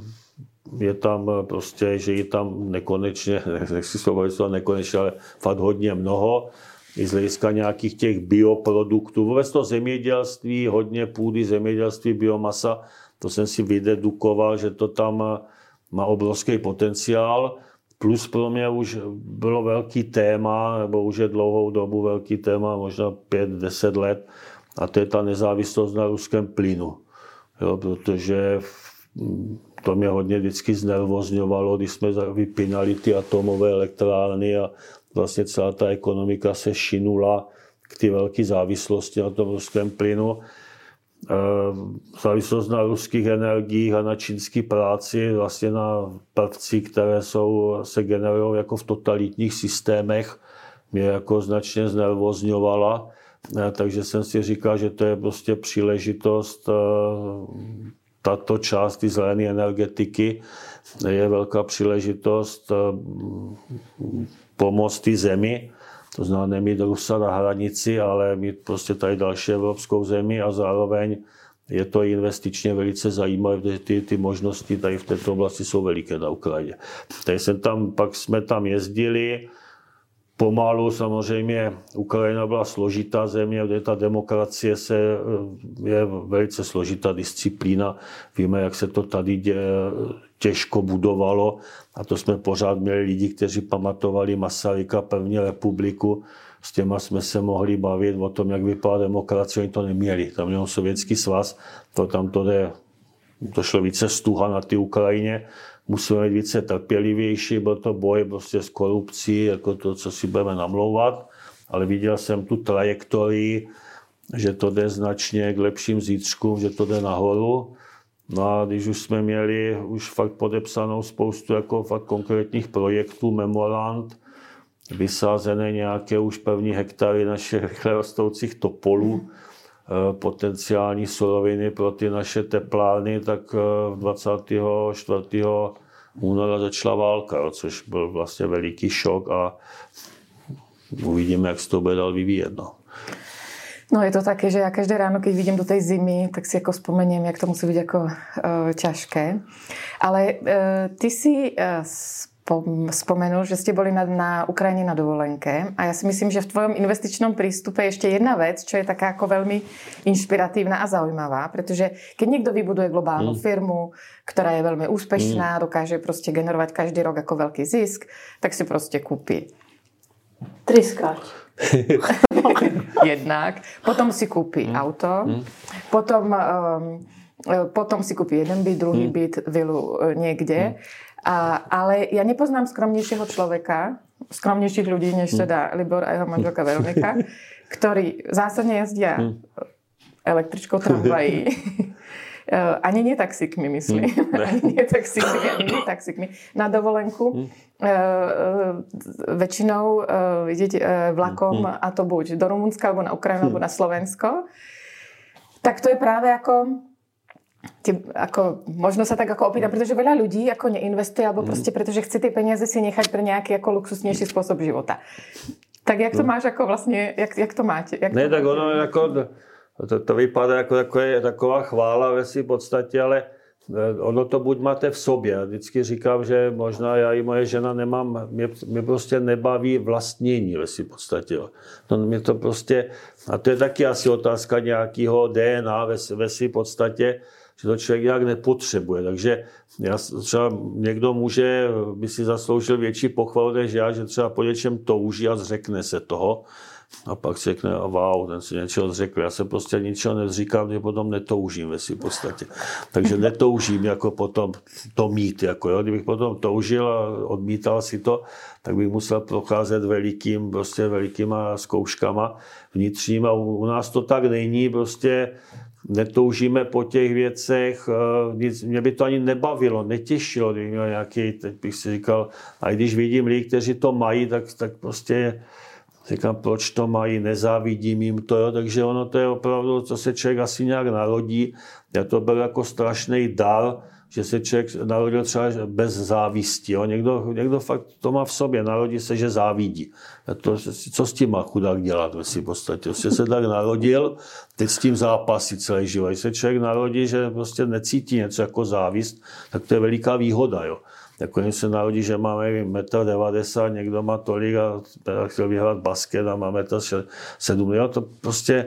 je tam prostě, že je tam nekonečně, nechci slovo nekonečně, ale fakt hodně mnoho. I z hlediska nějakých těch bioproduktů. Vůbec to zemědělství, hodně půdy, zemědělství, biomasa, to jsem si vydedukoval, že to tam má obrovský potenciál. Plus pro mě už bylo velký téma, nebo už je dlouhou dobu velký téma, možná pět, deset let, a to je ta nezávislost na ruském plynu. Jo, protože to mě hodně vždycky znervozňovalo, když jsme vypínali ty atomové elektrárny a vlastně celá ta ekonomika se šinula k ty velké závislosti na tom ruském plynu. Závislost na ruských energiích a na čínské práci, vlastně na prvci, které jsou, se generují jako v totalitních systémech, mě jako značně znervozňovala. Takže jsem si říkal, že to je prostě příležitost, tato část ty zelené energetiky je velká příležitost pomoct té zemi. To znamená nemít Rusa na hranici, ale mít prostě tady další evropskou zemi a zároveň je to investičně velice zajímavé, protože ty, ty možnosti tady v této oblasti jsou veliké na Ukrajině. Tady jsem tam, pak jsme tam jezdili, pomalu samozřejmě Ukrajina byla složitá země, kde ta demokracie se, je velice složitá disciplína. Víme, jak se to tady dě, těžko budovalo a to jsme pořád měli lidi, kteří pamatovali Masaryka, první republiku. S těma jsme se mohli bavit o tom, jak vypadá demokracie. Oni to neměli. Tam měl Sovětský svaz, to tam to jde, to šlo více stuha na ty Ukrajině. Musíme být více trpělivější, byl to boj prostě s korupcí, jako to, co si budeme namlouvat. Ale viděl jsem tu trajektorii, že to jde značně k lepším zítřkům, že to jde nahoru. No a když už jsme měli už fakt podepsanou spoustu jako fakt konkrétních projektů, memorand, vysázené nějaké už první hektary našich rychle rostoucích topolů, potenciální suroviny pro ty naše teplárny, tak dvacátého čtvrtého února začala válka, což byl vlastně veliký šok a uvidíme, jak se to bude dál vyvíjet. No. No je to také, že ja každé ráno, keď vidím do tej zimy, tak si ako spomeniem, jak to musí byť ako uh, ťažké. Ale uh, ty si uh, spomenul, že ste boli na, na Ukrajine na dovolenke a ja si myslím, že v tvojom investičnom prístupe je ešte jedna vec, čo je taká ako veľmi inšpiratívna a zaujímavá, pretože keď niekto vybuduje globálnu mm. firmu, ktorá je veľmi úspešná, mm. dokáže proste generovať každý rok ako veľký zisk, tak si proste kúpi triskáč. Jednak. Potom si kúpi mm. auto. Mm. Potom, um, potom si kúpi jeden byt, druhý mm. byt, vilu niekde. Mm. A, ale ja nepoznám skromnejšieho človeka, skromnejších ľudí, než teda Libor a jeho manželka Veronika, ktorí zásadne jazdia mm. električkou tramvají. ani nie taxíkmi, myslím. Hmm, ani nie taxíkmi, ani nie taxíkmi. Na dovolenku hmm. väčšinou idete vlakom hmm. a to buď do Rumunska, alebo na Ukrajinu, hmm. alebo na Slovensko. Tak to je práve ako... Ako, možno sa tak ako opýtam, pretože veľa ľudí ako neinvestuje, alebo proste pretože chce tie peniaze si nechať pre nejaký ako luxusnejší spôsob života. Tak jak to máš ako vlastne, jak, jak to máte? Jak ne, to tak máte? ono jako, to, to vypadá jako takové, taková chvála ve svým podstatě, ale ono to buď máte v sobě. Já vždycky říkám, že možná já i moje žena nemám, mě, mě prostě nebaví vlastnění ve svým podstatě. No, mě to prostě, a to je taky asi otázka nějakého D N A ve, ve svým podstatě, že to člověk nějak nepotřebuje. Takže já, třeba někdo může, by si zasloužil větší pochvalu než já, že třeba po něčem touží a zřekne se toho. A pak si řekne, wow, ten si něčeho zřekl. Já se prostě ničeho nezříkám, že potom netoužím ve svým podstatě. Takže netoužím jako potom to mít. Jako, jo. Kdybych potom toužil a odmítal si to, tak bych musel procházet velikým, prostě velikýma zkouškama vnitřníma. U, u nás to tak není, prostě netoužíme po těch věcech, nic, mě by to ani nebavilo, netěšilo, kdybych měl nějaký, teď bych si říkal, a když vidím lidi, kteří to mají, tak, tak prostě říkám, proč to mají, nezávidím jim to, jo? Takže ono to je opravdu, co se člověk asi nějak narodí. Já to byl jako strašný dar, že se člověk narodil třeba bez závisti. Jo? Někdo, někdo fakt to má v sobě, narodí se, že závidí. A to, co s tím má chudák dělat v podstatě? Prostě se tak narodil, teď s tím zápasí celý život. Když se člověk narodí, že prostě necítí něco jako závist, tak to je veliká výhoda. Jo? Jako když se narodí, že má metr devadesát, někdo má tolik a chtěl vyhrát basket a má metr sedm. Jo? To prostě,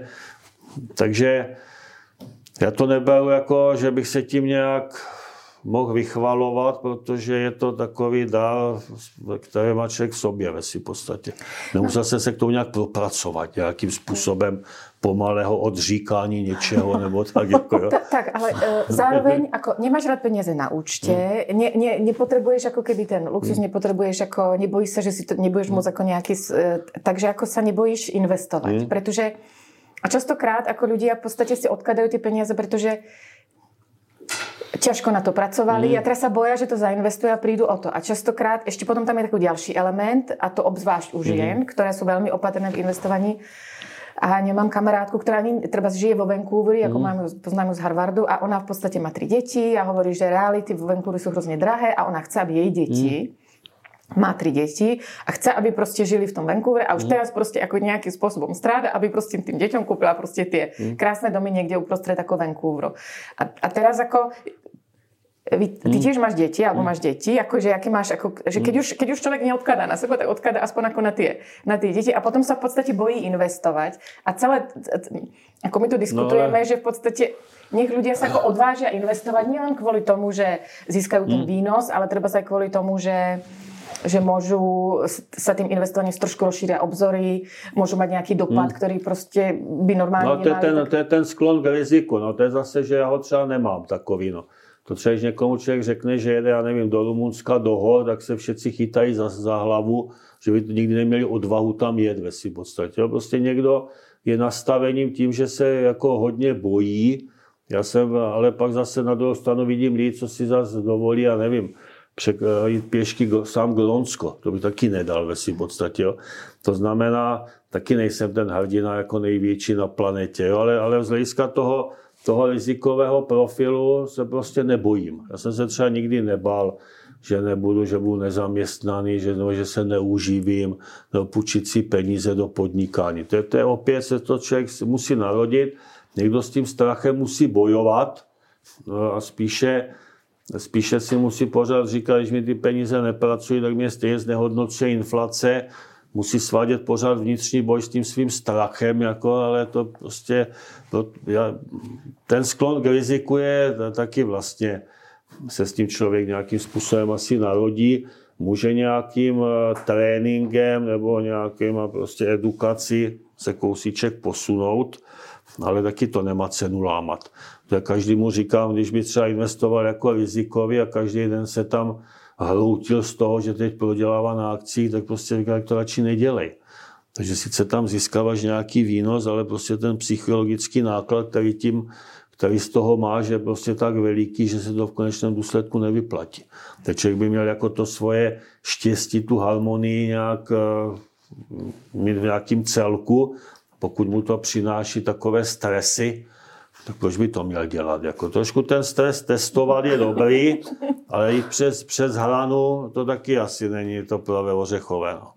takže já to neberu jako, že bych se tím nějak mohl vychvalovat, protože je to takový dar, který má člověk v sobě ve svým podstatě. Nemusel jsem se k tomu nějak propracovat nějakým způsobem pomalého odříkání něčeho, nebo tak. Jako, jo. Tak, tak, ale e, zároveň ako, nemáš rád peniaze na účte, ne, ne, nepotrebuješ ako keby ten luxus, nepotrebuješ ako, nebojíš sa, že si to nebudeš môcť ako nejaký, e, takže ako sa nebojíš investovať, pretože a častokrát ako ľudia v podstate si odkladajú tie peniaze, pretože ťažko na to pracovali mm. a teraz sa boja, že to zainvestujú a prídu o to. A častokrát, ešte potom tam je taký ďalší element, a to obzvlášť u žien, mm. ktoré sú veľmi opatrné v investovaní. A nemám kamarátku, ktorá ani, treba žije vo Vancouveri, ako mm. mám, poznám ju z Harvardu, a ona v podstate má tri deti a hovorí, že reality vo Vancouveri sú hrozne drahé a ona chce, aby jej deti mm. má tri deti a chce, aby proste žili v tom Vancouveri a už mm. teraz proste ako nejakým spôsobom stráda, aby proste tým deťom kúpila proste tie mm. krásne domy niekde uprostred ako Vancouveru. A, a teraz ako Vy, ty tiež máš deti, alebo máš deti, akože aký máš, ako, že keď už, keď už človek neodkladá na seba, tak odkladá aspoň ako na tie, na tie deti a potom sa v podstate bojí investovať. A celé, ako my tu diskutujeme, no ale... že v podstate nech ľudia sa ako odvážia investovať nielen kvôli tomu, že získajú ten výnos, ale treba sa aj kvôli tomu, že že môžu sa tým investovaním trošku rozšíria obzory, môžu mať nejaký dopad, hmm. ktorý proste by normálne no, to je nemali. Ten, tak... to je ten sklon k riziku, no to je zase, že já ho třeba nemám takový, no. To třeba, když někomu člověk řekne, že jede, já nevím, do Rumunska, do hor, tak se všetci chytají za, za hlavu, že by to nikdy neměli odvahu tam jet ve svým podstatě. Jo? Prostě někdo je nastavením tím, že se jako hodně bojí. Já jsem, ale pak zase na druhou stranu vidím lidi, co si zase dovolí, já nevím, jít pěšky sám Grónsko. To bych taky nedal ve svým podstatě. Jo? To znamená, taky nejsem ten hrdina jako největší na planetě, jo? Ale, ale z hlediska toho, toho rizikového profilu se prostě nebojím. Já jsem se třeba nikdy nebál, že nebudu, že budu nezaměstnaný, že, no, že se neuživím, no, půjčit si peníze do podnikání. To je, to je opět, se to člověk musí narodit, někdo s tím strachem musí bojovat, no, a spíše, spíše si musí pořád říkat, když mi ty peníze nepracují, tak mě stejně znehodnocuje inflace, musí svádět pořád vnitřní boj s tím svým strachem, jako, ale to prostě, to, já, ten sklon k riziku je taky vlastně, se s tím člověk nějakým způsobem asi narodí, může nějakým tréninkem nebo nějakým prostě edukací se kousíček posunout, ale taky to nemá cenu lámat. To každému říkám, když by třeba investoval jako rizikový a každý den se tam hroutil z toho, že teď prodělává na akcích, tak prostě říká, to radši nedělej. Takže sice tam získáváš nějaký výnos, ale prostě ten psychologický náklad, který tím, který z toho má, že je prostě tak veliký, že se to v konečném důsledku nevyplatí. Ten člověk by měl jako to svoje štěstí, tu harmonii nějak mít v nějakým celku. Pokud mu to přináší takové stresy, tak proč by to měl dělat? Jako trošku ten stres testovat je dobrý, ale jít přes, přes hranu, to taky asi není to pravé ořechové. No.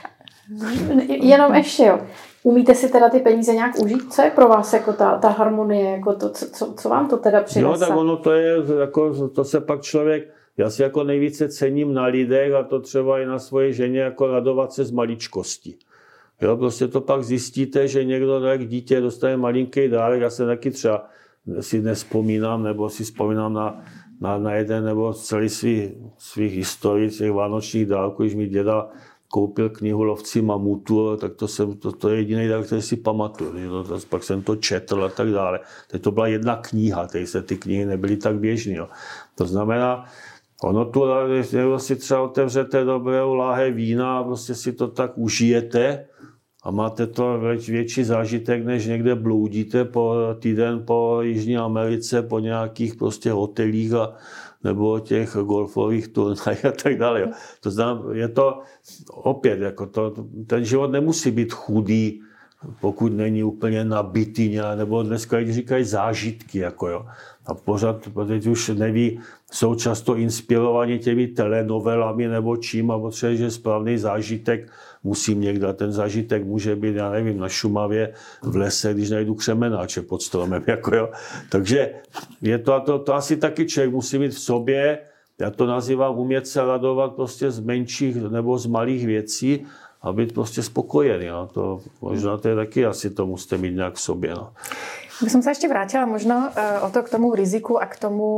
Jenom ještě, jo. Umíte si teda ty peníze nějak užít? Co je pro vás jako ta, ta harmonie? Jako to, co, co vám to teda přinese? No tak ono to je, jako, to se pak člověk, já si jako nejvíce cením na lidech a to třeba i na svoje ženě, jako radovat se z maličkosti. Jo, prostě to pak zjistíte, že někdo tak dítě dostane malinký dárek, já se taky třeba si nespomínám, nebo si vzpomínám na, na, na jeden nebo celý svých svých historií, těch vánočních dárků, když mi děda koupil knihu Lovci mamutů, tak to, jsem, to, to je jediný dárek, který si pamatuju. To, pak jsem to četl a tak dále. Teď to byla jedna kniha, teď se ty knihy nebyly tak běžný. Jo. To znamená, ono tu, někdo si třeba otevřete dobrého láhe vína a prostě si to tak užijete, a máte to větší zážitek, než někde bloudíte po týden po Jižní Americe, po nějakých prostě hotelích a nebo těch golfových turnajích a tak dále. To znamená, je to opět, jako to, ten život nemusí být chudý, pokud není úplně nabitý, nebo dneska říkají zážitky, jako jo. A pořád, teď už neví, jsou často inspirovaní těmi telenovelami nebo čím, a potřebuje, že správný zážitek musím někde. Ten zážitek může být, já nevím, na Šumavě v lese, když najdu křemenáče pod stromem, jako jo. Takže je to, to, to asi taky člověk musí mít v sobě, já to nazývám umět se radovat prostě z menších nebo z malých věcí a být prostě spokojený. No. To, možná to je taky asi to musíte mít nějak v sobě. No. Bych som sa ešte vrátila možno uh, o to k tomu riziku a k tomu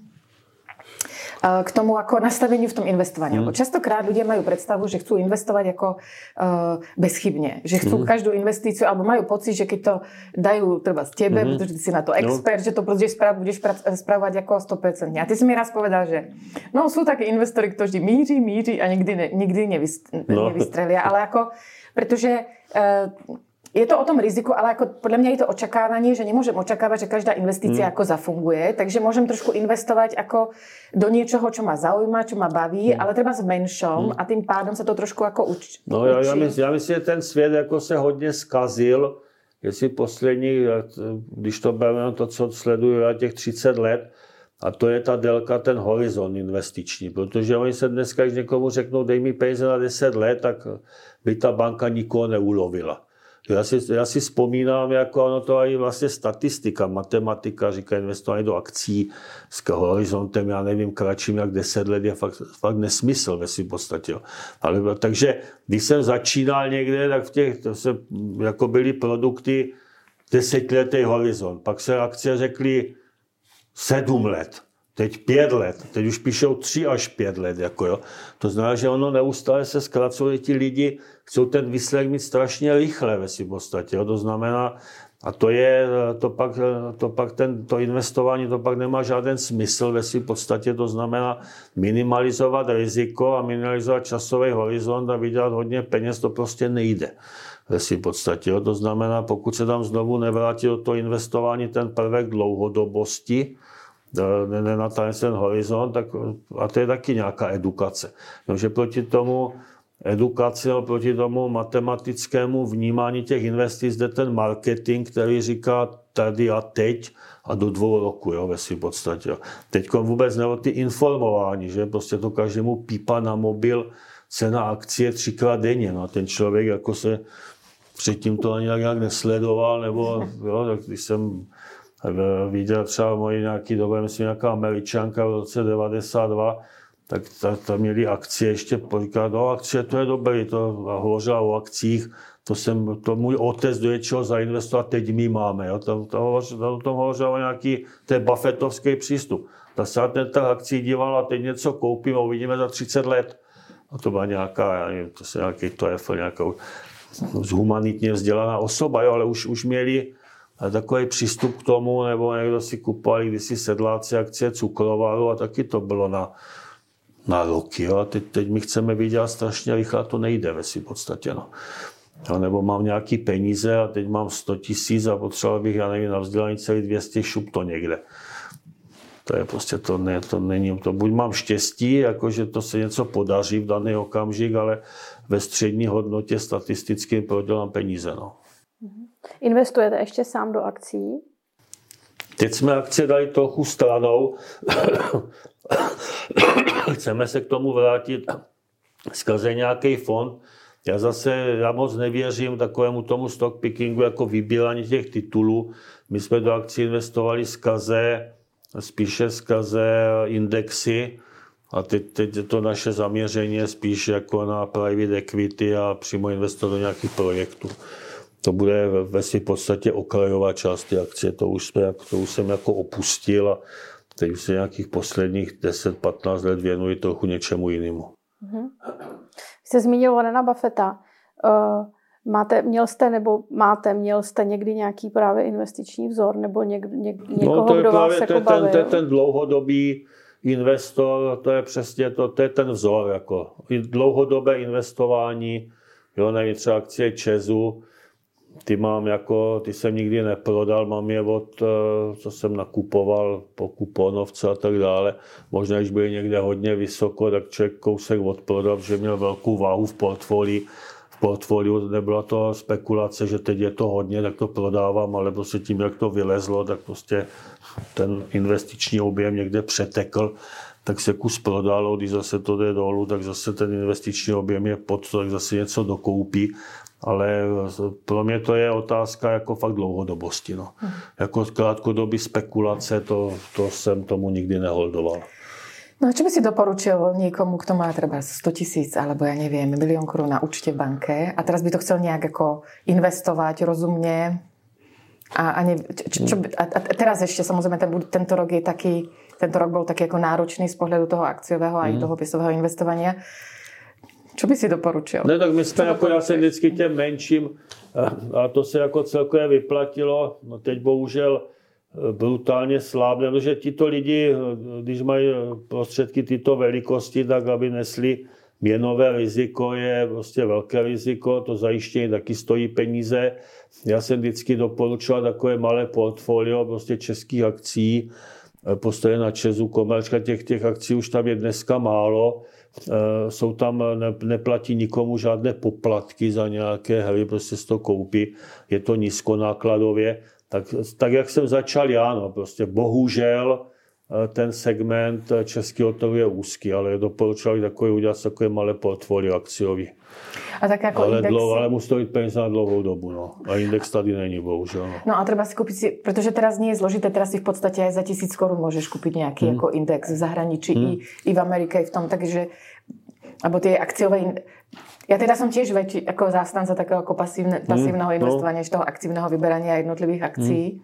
uh, k tomu ako nastaveniu v tom investovaní. Mm. Častokrát ľudia majú predstavu, že chcú investovať ako uh, bezchybne. Že chcú mm. každú investíciu, alebo majú pocit, že keď to dajú treba z tebe, mm. pretože ty si na to expert, no. že to budeš, sprav, budeš spravovať ako sto percent. A ty si mi raz povedal, že no sú takí investori, ktorí míří, míří a nikdy, ne, nikdy nevys, no. nevystrelia. Ale ako, pretože uh, je to o tom riziku, ale ako podľa mňa je to očakávanie, že nemôžem očakávať, že každá investícia hmm. ako zafunguje, takže môžem trošku investovať ako do niečoho, čo ma zaujíma, čo ma baví, hmm. ale treba s menšom hmm. a tým pádom sa to trošku ako uč, no, učí. No já, já myslím, že ten svět jako se hodně zkazil, jestli poslední, když to bereme to, co sleduju já těch třicet let, a to je ta délka, ten horizont investiční, protože oni se dneska, když někomu řeknou, dej mi peníze na deset let, tak by ta banka nikoho neulovila. Já si, já si vzpomínám, jako ono to je vlastně statistika, matematika, říká investování do akcí s horizontem, já nevím, kratším jak deset let je fakt, fakt nesmysl ve svým podstatě. Ale, takže když jsem začínal někde, tak v těch to se, jako byly produkty desetiletý horizont. Pak se akcie řekly sedm let. Teď pět let, teď už píšou tři až pět let. Jako jo. To znamená, že ono neustále se zkracuje, ti lidi chcou ten výsledek mít strašně rychle ve svým podstatě. Jo. To znamená, a to je, to pak, to pak ten, to investování, to pak nemá žádný smysl ve svým podstatě. To znamená minimalizovat riziko a minimalizovat časový horizont a vydělat hodně peněz, to prostě nejde ve svým podstatě. Jo. To znamená, pokud se tam znovu nevrátí do toho investování ten prvek dlouhodobosti, nenatáhne ten horizont, tak, a to je taky nějaká edukace. Takže proti tomu edukaci, proti tomu matematickému vnímání těch investic jde ten marketing, který říká tady a teď a do dvou roku, jo, ve svým podstatě. Jo. Teď vůbec nebo ty informování, že prostě to každému pípa na mobil cena akcie třikrát denně. No a ten člověk jako se předtím to ani nějak nesledoval, nebo jo, tak když jsem viděl třeba moji nějaký době, myslím, nějaká Američanka v roce devadesát dva, tak tam měli akcie ještě, říkala, no akcie to je dobrý, to hovořila o akcích, to jsem, to můj otec do něčeho zainvestoval, teď my máme, jo, tam, tam, tam, tam hovořila o nějaký, to je buffettovský přístup. Ta se na ten trh akcí dívala, teď něco koupím a uvidíme za třicet let. A to byla nějaká, já nevím, to se nějaký to je nějaká humanitně vzdělaná osoba, jo, ale už, už měli takový přístup k tomu, nebo někdo si kupovali kdysi sedláci akcie Cukrovaru a taky to bylo na, na roky. Jo. A teď, teď my chceme vydělat strašně rychle a to nejde ve svým podstatě. No. A nebo mám nějaký peníze a teď mám sto tisíc a potřeboval bych, já nevím, na vzdělání celý dvě stě, šup to někde. To je prostě, to, ne, to není, to buď mám štěstí, jakože to se něco podaří v daný okamžik, ale ve střední hodnotě statisticky prodělám peníze. No. Investujete ještě sám do akcí? Teď jsme akcie dali trochu stranou. Chceme se k tomu vrátit skrze nějaký fond. Já zase, já moc nevěřím takovému tomu stock pickingu jako vybírání těch titulů. My jsme do akcí investovali skrze, spíše skrze indexy a teď, teď je to naše zaměření je spíš jako na private equity a přímo investovat do nějakých projektů. To bude ve své podstatě okrajová část té akcie, to už, jsme, to už jsem jako opustil a teď už se nějakých posledních deset patnáct let věnuji trochu něčemu jinému. Mm-hmm. Jste zmínil Warrena Buffetta. Uh, máte, měl jste nebo máte, měl jste někdy nějaký právě investiční vzor nebo něk, něk, někoho, no, to je kdo právě, vás to jako ten, bavil? To je ten dlouhodobý investor, to je přesně to, to je ten vzor. Jako. Dlouhodobé investování, jo, nevím, třeba akcie Česu, ty mám jako, ty jsem nikdy neprodal, mám je od, co jsem nakupoval po kuponovce a tak dále. Možná, když byly někde hodně vysoko, tak člověk kousek odprodal, že měl velkou váhu v portfoliu. V portfoliu nebyla to spekulace, že teď je to hodně, tak to prodávám, ale prostě tím, jak to vylezlo, tak prostě ten investiční objem někde přetekl, tak se kus prodalo, když zase to jde dolů, tak zase ten investiční objem je pod to, tak zase něco dokoupí. Ale pro mě to je otázka jako fakt dlouhodobosti. No. Hmm. Jako krátkodobí spekulace, to, to jsem tomu nikdy neholdoval. No a čo by si doporučil niekomu, kto má treba sto tisíc alebo ja neviem, milión korún na účte v banke a teraz by to chcel nejak ako investovať rozumne a, a, ne, čo, čo, a, a teraz ešte samozrejme ten, tento rok je taký, tento rok bol taký ako náročný z pohľadu toho akciového a aj toho pisového investovania. Co by si doporučil? Ne, tak my jsme jako, já jsem vždycky těm menším, a to se jako celkově vyplatilo, no teď bohužel brutálně slábne, protože tito lidi, když mají prostředky tyto velikosti, tak aby nesli měnové riziko, je prostě velké riziko, to zajištění taky stojí peníze. Já jsem vždycky doporučoval takové malé portfolio prostě českých akcí, postoje na Česu, Komerčka, těch, těch akcí už tam je dneska málo. Jsou tam, ne, neplatí nikomu žádné poplatky za nějaké hry, prostě si to koupí, je to nízkonákladově. Tak, tak jak jsem začal já, no, prostě bohužel ten segment českého trhu je úzký, ale doporučoval bych takové udělat takové malé portfolio akciový. A tak jako ale, index... dlouho, ale musí to být peníze na dlouhou dobu. No. A index tady není, bohužel. No. no a treba si kúpiť si, pretože teraz nie je zložité, teraz si v podstate aj za tisíc korún môžeš kúpiť nejaký hmm. ako index v zahraničí hmm. i, i v Amerike, i v tom, takže alebo tie akciové... Ja teda som tiež väčší ako zástanca takého ako pasívne, pasívneho hmm. investovania, no. toho aktívneho vyberania jednotlivých akcií. Hmm.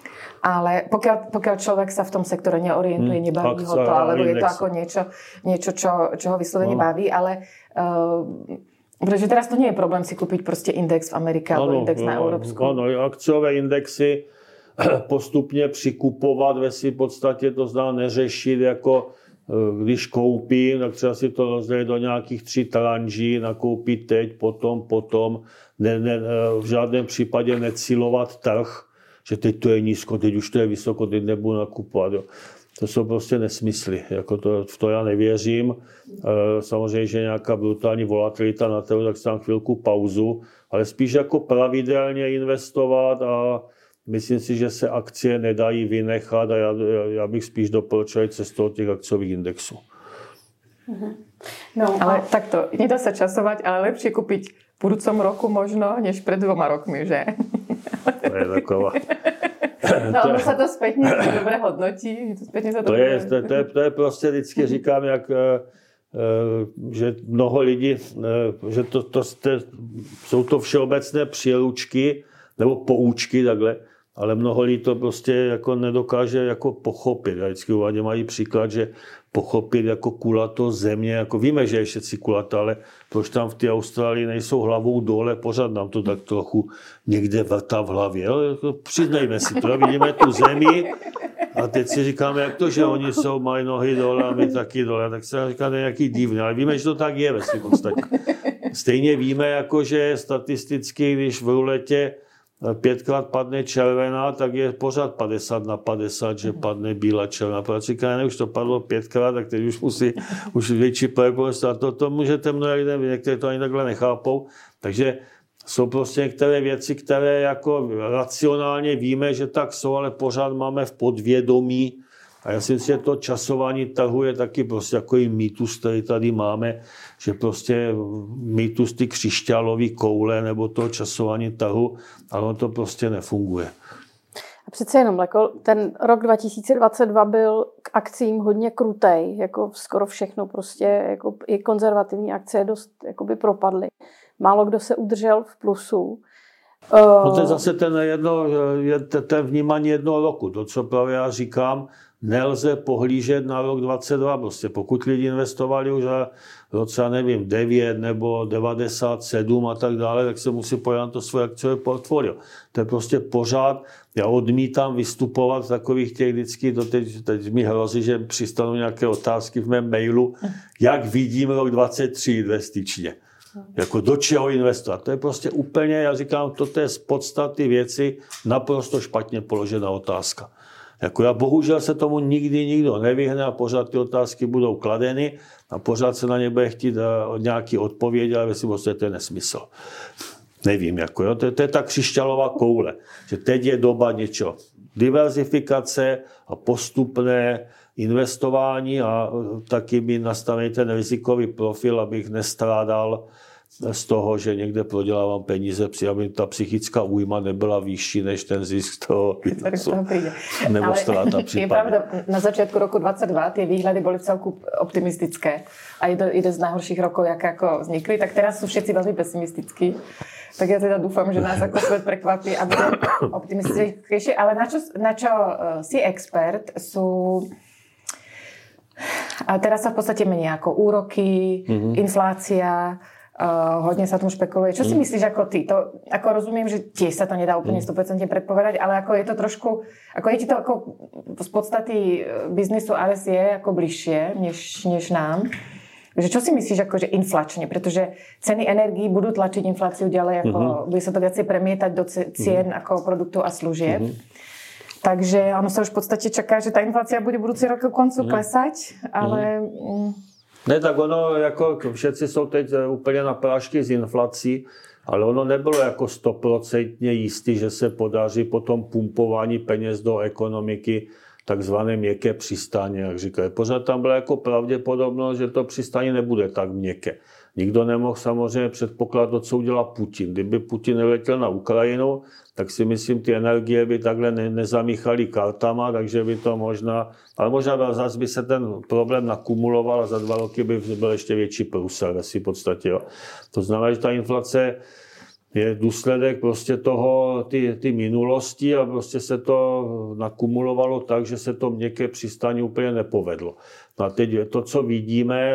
Ale pokiaľ, pokiaľ človek sa v tom sektore neorientuje, hmm. nebaví Akcia, ho to, alebo index. Je to ako niečo, niečo čo, čo ho vyslovene no. baví, ale... Uh, Protože teraz to nie je problém si kúpiť proste index v Amerike alebo index na Európsku. Ano, akciové indexy postupně přikupovat ve své podstatě, to znamená neřešit jako když koupím, tak třeba si to rozdělit do nějakých tři tranží, nakoupit teď, potom, potom, ne, ne, v žádném případě necílovat trh, že teď to je nízko, teď už to je vysoko, teď nebudu nakupovat. Jo. To jsou prostě nesmysly, jako to, v to já nevěřím. Samozřejmě, že nějaká brutální volatilita na trhu, tak si tam chvilku pauzu, ale spíš jako pravidelně investovat a myslím si, že se akcie nedají vynechat a já, já bych spíš doporučil cestou těch akciových indexů. No, ale takto, nedá sa časovať, ale lepšie kúpiť v budúcom roku možno, než pred dvoma rokmi, že? To je taková... No, ono sa to spätne dobre hodnotí. To, sa to, je, to, to, je, to je prostě vždycky říkám, jak, že mnoho lidí, že to, to, to, jsou to všeobecné příručky nebo poučky takhle, ale mnoho lidí to prostě jako nedokáže jako pochopit. Já vždycky uvádím mají příklad, že pochopit jako kulato země, jako víme, že je všetci kulatá, ale proč tam v té Austrálii nejsou hlavou dole, pořád nám to tak trochu někde vrtá v hlavě. Jako přiznejme si to, vidíme tu zemi a teď si říkáme, jak to, že oni jsou, mají nohy dole a my taky dole, tak se říká, to je nějaký divný, ale víme, že to tak je ve svým podstatě. stejně víme, jako že statisticky, když v ruletě pětkrát padne červená, tak je pořád padesát na padesát, že padne bílá červená. Protože ne, už to padlo pětkrát, tak teď už musí už větší pravděpodobnost. A to, to můžete mnohé lidé, někteří to ani takhle nechápou. Takže jsou prostě některé věci, které jako racionálně víme, že tak jsou, ale pořád máme v podvědomí. A já si myslím, že to časování trhu je taky prostě takový mýtus, který tady máme, že prostě mýtus ty křišťálové koule nebo to časování trhu, ale on to prostě nefunguje. A přece jenom, jako ten rok dva tisíce dvacet dva byl k akcím hodně krutej, jako skoro všechno prostě, jako i konzervativní akcie dost jakoby propadly. Málo kdo se udržel v plusu. No to je zase ten, jedno, ten vnímání jednoho roku. To, co právě já říkám, nelze pohlížet na rok dvacet dva. Prostě pokud lidi investovali už v roce, nevím, devět nebo devadesát sedm a tak dále, tak se musí podívat na to svoje akciové portfolio. To je prostě pořád. Já odmítám vystupovat v takových těch vždycky, to teď, teď mi hrozí, že přistanou nějaké otázky v mém mailu, jak vidím rok dvacet tři investičně. Jako do čeho investovat. To je prostě úplně, já říkám, toto je z podstaty věci naprosto špatně položená otázka. Jako já bohužel se tomu nikdy nikdo nevyhne a pořád ty otázky budou kladeny a pořád se na ně bude chtít nějaký odpověď, ale si prostě to je nesmysl. Nevím, jako jo, to, to je ta křišťálová koule, že teď je doba něčeho. Diverzifikace a postupné investování a taky mi nastavený ten rizikový profil, abych nestrádal z toho, že někde prodělávám peníze, aby ta psychická újma nebyla vyšší než ten zisk toho výnosu. Nebo ztráta případně. Je pravda, na začátku roku dvacet dva tie výhľady boli celku optimistické a je to jeden z najhorších rokov, jak ako vznikli, tak teraz sú všetci veľmi pesimistickí. Tak ja teda dúfam, že nás ako svet prekvapí a bude optimistickejšie. Ale na čo, na čo si expert sú... A teraz sa v podstate mení ako úroky, mm-hmm. inflácia, uh, hodne sa tomu špekuluje. Čo si myslíš ako ty? To, ako rozumiem, že tiež sa to nedá úplne sto percent predpovedať, ale ako je to trošku, ako je ti to ako z podstaty biznisu er es je ako bližšie než, než nám. Že čo si myslíš akože inflačne? Pretože ceny energií budú tlačiť infláciu ďalej, ako mm-hmm. bude sa to viacej premietať do cien mm-hmm. ako produktov a služieb. Mm-hmm. Takže ono sa už v podstate čaká, že tá inflácia bude budúci rok koncu klesať, ale... Mm. Ne, tak ono, jako všetci jsou teď úplně na prášky z inflací, ale ono nebylo jako stoprocentně jistý, že se podaří potom pumpování peněz do ekonomiky takzvané měkké přistání, jak říkají. Pořád tam byla jako pravděpodobnost, že to přistání nebude tak měkké. Nikdo nemohl samozřejmě předpokládat, co udělá Putin. Kdyby Putin neletěl na Ukrajinu, tak si myslím, ty energie by takhle ne, nezamíchaly kartama, takže by to možná, ale možná zase by se ten problém nakumuloval a za dva roky by byl ještě větší průser v podstatě. Jo. To znamená, že ta inflace je důsledek prostě toho, ty, ty minulosti a prostě se to nakumulovalo tak, že se to měkké přistání úplně nepovedlo. No a teď to, co vidíme,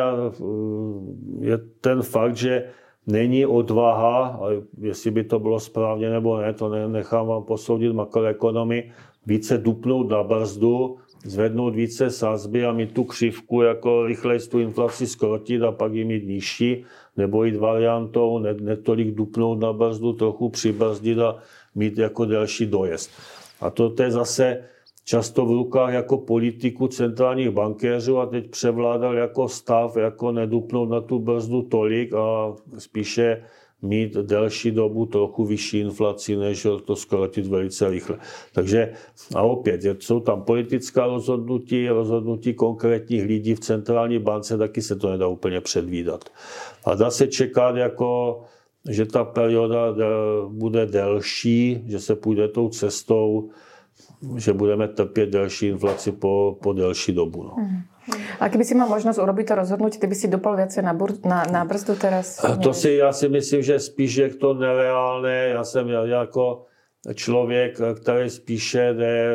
je ten fakt, že není odvaha, jestli by to bylo správně nebo ne, to nechám vám posoudit makroekonomii, více dupnout na brzdu, zvednout více sazby a mít tu křivku, jako rychleji tu inflaci skrotit a pak ji mít nižší, nebo jít variantou, netolik dupnout na brzdu, trochu přibrzdit a mít jako delší dojezd. A to, to je zase často v rukách jako politiku centrálních bankéřů a teď převládal jako stav, jako nedupnout na tu brzdu tolik a spíše mít delší dobu trochu vyšší inflaci, než to skrotit velice rychle. Takže a opět, jsou tam politická rozhodnutí, rozhodnutí konkrétních lidí v centrální bance, taky se to nedá úplně předvídat. A dá se čekat, jako, že ta perioda bude delší, že se půjde tou cestou, že budeme trpět delší inflaci po, po delší dobu. No. Mm. A keby si mal možnosť urobiť to rozhodnutie, ty by si dopal viacej na, bur- na, na brzdu teraz? To si, já si myslím, že spíš je to nereálné. Já jsem jako člověk, který spíše jde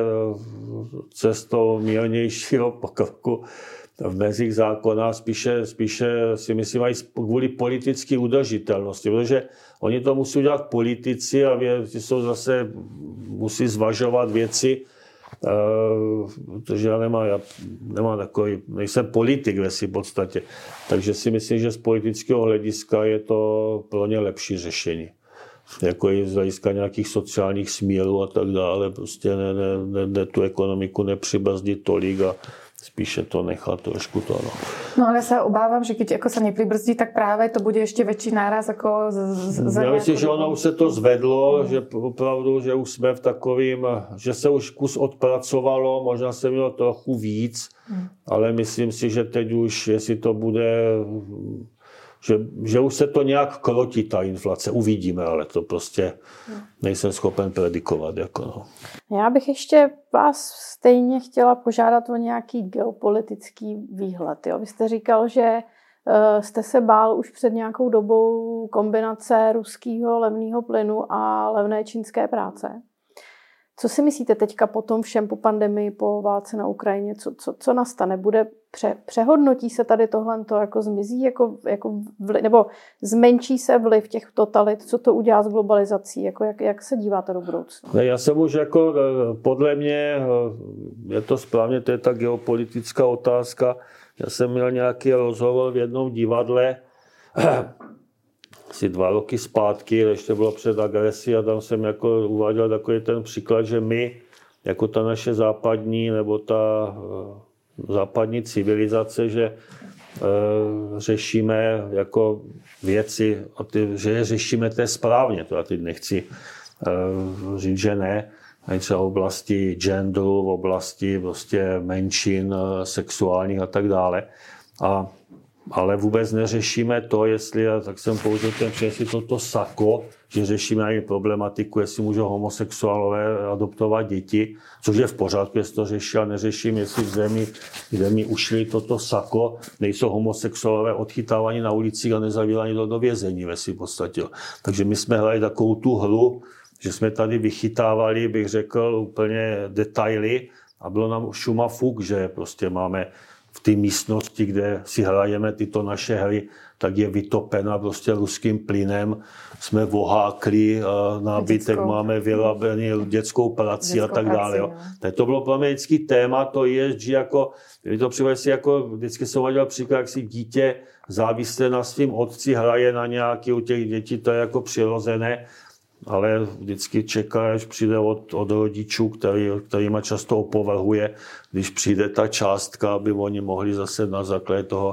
cestou mírnějšího pokroku v mezích zákona, spíše, spíše si myslím aj kvůli politické udržitelnosti, protože oni to musí udělat politici a věci jsou zase, musí zvažovat věci, protože já nemám, já nemám takový, nejsem politik ve svým podstatě, takže si myslím, že z politického hlediska je to pro ně lepší řešení. Jako i z hlediska nějakých sociálních směrů a tak dále, prostě ne, ne, ne, ne, tu ekonomiku nepřibrzdit tolik a spíše to nechat trošku to. No, no ale sa obávam, že keď ako sa nepribrzdí, tak práve to bude ešte väčší náraz ako z, z, za Já myslím, že ono už se to zvedlo, hmm. že opravdu, že už jsme v takovým, že se už kus odpracovalo, možná se mělo trochu víc, hmm. ale myslím si, že teď už, jestli to bude, že, že už se to nějak krotí, ta inflace, uvidíme, ale to prostě nejsem schopen predikovat. Jako no. Já bych ještě vás stejně chtěla požádat o nějaký geopolitický výhled. Jo? Vy jste říkal, že jste se bál už před nějakou dobou kombinace ruského levného plynu a levné čínské práce. Co si myslíte teďka po tom všem, po pandemii, po válce na Ukrajině, co, co, co nastane? Bude pře, přehodnotí se tady tohle, jako zmizí, jako, jako vliv, nebo zmenší se vliv těch totalit, co to udělá s globalizací? Jako jak, jak se díváte do budoucna? Já jsem už jako, podle mě, je to správně, to je ta geopolitická otázka. Já jsem měl nějaký rozhovor v jednom divadle, asi dva roky zpátky, ještě bylo před agresí a tam jsem jako uváděl takový ten příklad, že my, jako ta naše západní nebo ta západní civilizace, že e, řešíme jako věci, a ty, že je řešíme, to je správně, to já teď nechci e, říct, že ne, ani třeba v oblasti genderu, v oblasti prostě menšin, sexuálních a tak dále. A ale vůbec neřešíme to, jestli, tak jsem použil ten přesně toto sako, že řešíme ani problematiku, jestli můžou homosexuálové adoptovat děti, což je v pořádku, jestli to řeší, ale neřeším, jestli v zemi, kde mi ušli toto sako, nejsou homosexuálové odchytávaní na ulicích a nezavíraní do, do vězení ve svým podstatě. Takže my jsme hráli takovou tu hru, že jsme tady vychytávali, bych řekl, úplně detaily a bylo nám šuma fuk, že prostě máme v té místnosti, kde si hrajeme tyto naše hry, tak je vytopena prostě ruským plynem. Jsme vohákli, nábytek máme vyrabený dětskou prací dětskou a tak dále. Jo. Tak to bylo pro mě vždycky téma, to E S G jako, to si jako, vždycky jsem uváděl příklad, jak si dítě závislé na svým otci hraje na nějaký, u těch dětí to je jako přirozené, ale vždycky čeká, až přijde od, od rodičů, který, kterýma často opovrhuje, když přijde ta částka, aby oni mohli zase na základě toho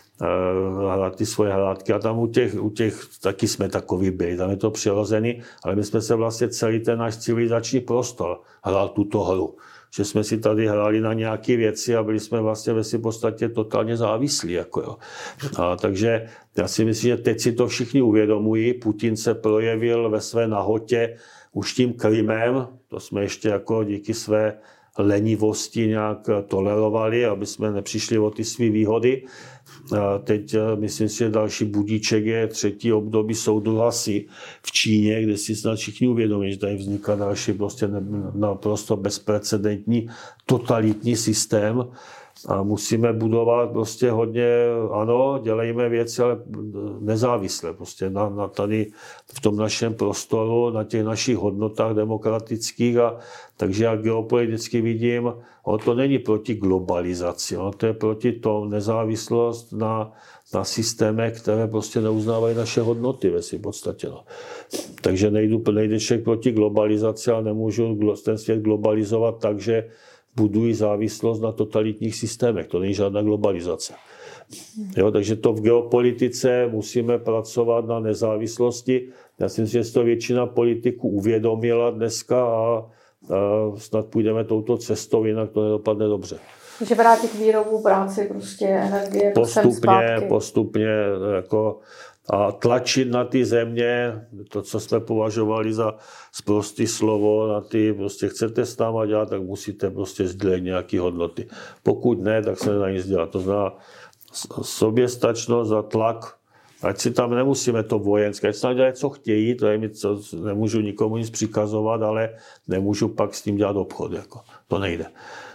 uh, hrát ty svoje hrátky. A tam u těch, u těch taky jsme takový byli, tam je to přirozený, ale my jsme se vlastně celý ten náš civilizační prostor hrál tuto hru. Že jsme si tady hráli na nějaké věci a byli jsme vlastně ve si podstatě totálně závislí. Jako jo. A takže já si myslím, že teď si to všichni uvědomují. Putin se projevil ve své nahotě už tím Krymem, to jsme ještě jako díky své lenivosti nějak tolerovali, aby jsme nepřišli o ty své výhody. A teď myslím si, že další budíček je třetí období soudruhasy v Číně, kde si snad všichni uvědomí, že tady vzniká další prostě naprosto bezprecedentní totalitní systém. A musíme budovat prostě hodně, ano, dělejme věci, ale nezávisle. Prostě na, na tady v tom našem prostoru, na těch našich hodnotách demokratických. A, takže já geopoliticky vidím, ono to není proti globalizaci, ono to je proti to nezávislost na, na systémech, které prostě neuznávají naše hodnoty ve svým podstatě. No. Takže nejdu, nejde člověk proti globalizaci, ale nemůžu ten svět globalizovat tak, že budují závislost na totalitních systémech. To není žádná globalizace. Jo, takže to v geopolitice musíme pracovat na nezávislosti. Já si myslím, že to většina politiků uvědomila dneska a, a snad půjdeme touto cestou, jinak to nedopadne dobře. Takže vrátit výrobu, práci, prostě energie. Postupně, postupně jako a tlačit na ty země, to, co jsme považovali za sprostý slovo, na ty, prostě chcete s náma dělat, tak musíte prostě sdílet nějaké hodnoty. Pokud ne, tak se nedá nic dělat. To znamená soběstačnost za tlak, ať si tam nemusíme to vojenské, ať se tam dělat, co chtějí, to je mi, co, nemůžu nikomu nic přikazovat, ale nemůžu pak s tím dělat obchod. Jako. To nejde.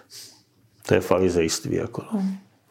To je farizejství. Jako, no.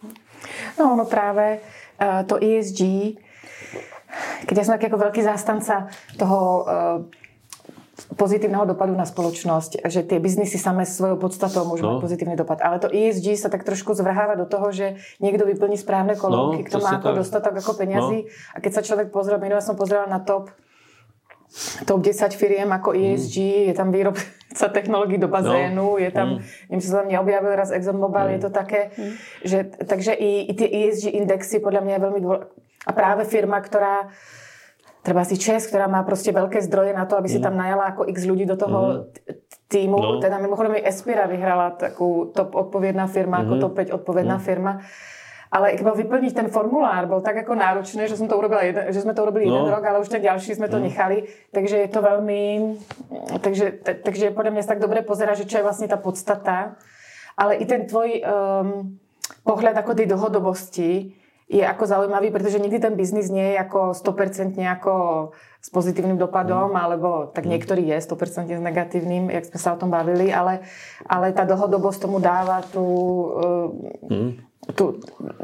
no, no práve uh, to E S G, keď ja som tak ako veľký zástanca toho uh, pozitívneho dopadu na spoločnosť, že tie biznisy samé svojou podstatou môžu no. mať pozitívny dopad. Ale to E S G sa tak trošku zvrháva do toho, že niekto vyplní správne kolónky, no, kto má ako dostatok ako peňazí. No. A keď sa človek pozrie, minulé som pozerala na top top desať firiem ako E S G, mm. je tam výrobca technológií do bazénu, no. je tam, mm. neviem, si sa tam neobjavil raz ExxonMobil, mm. je to také, mm. že, takže i, i tie E S G indexy podľa mňa je veľmi dôležité. A práve firma, ktorá treba si ČES, ktorá má proste veľké zdroje na to, aby si tam najala ako x ľudí do toho týmu. No. Teda mimochodom i Espira vyhrala takú top odpovedná firma, mm-hmm. ako top päť odpovedná mm. firma. Ale iba vyplniť ten formulár bol tak ako náročné, že, som to urobila jeden, že sme to urobili no. jeden rok, ale už ten ďalší sme to mm. nechali. Takže je to veľmi... Takže, t- takže podľa mňa sa tak dobre pozerá, že čo je vlastne tá podstata. Ale i ten tvoj um, pohľad ako tej dlhodobosti je ako zaujímavý, pretože nikdy ten biznis nie je ako sto percent ako s pozitívnym dopadom, mm. alebo tak mm. niektorý je sto percent s negatívnym, jak sme sa o tom bavili, ale, ale tá dlhodobosť tomu dáva tú, mm. tú,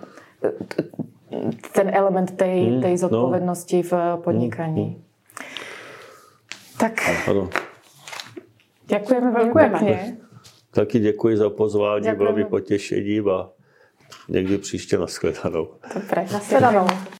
ten element tej, tej zodpovednosti no. v podnikaní. Mm. Tak ano. Ďakujeme veľmi pekne. Taky děkuji za pozvání, bylo mi potěšením a někdy příště nashledanou. Dobré, nashledanou.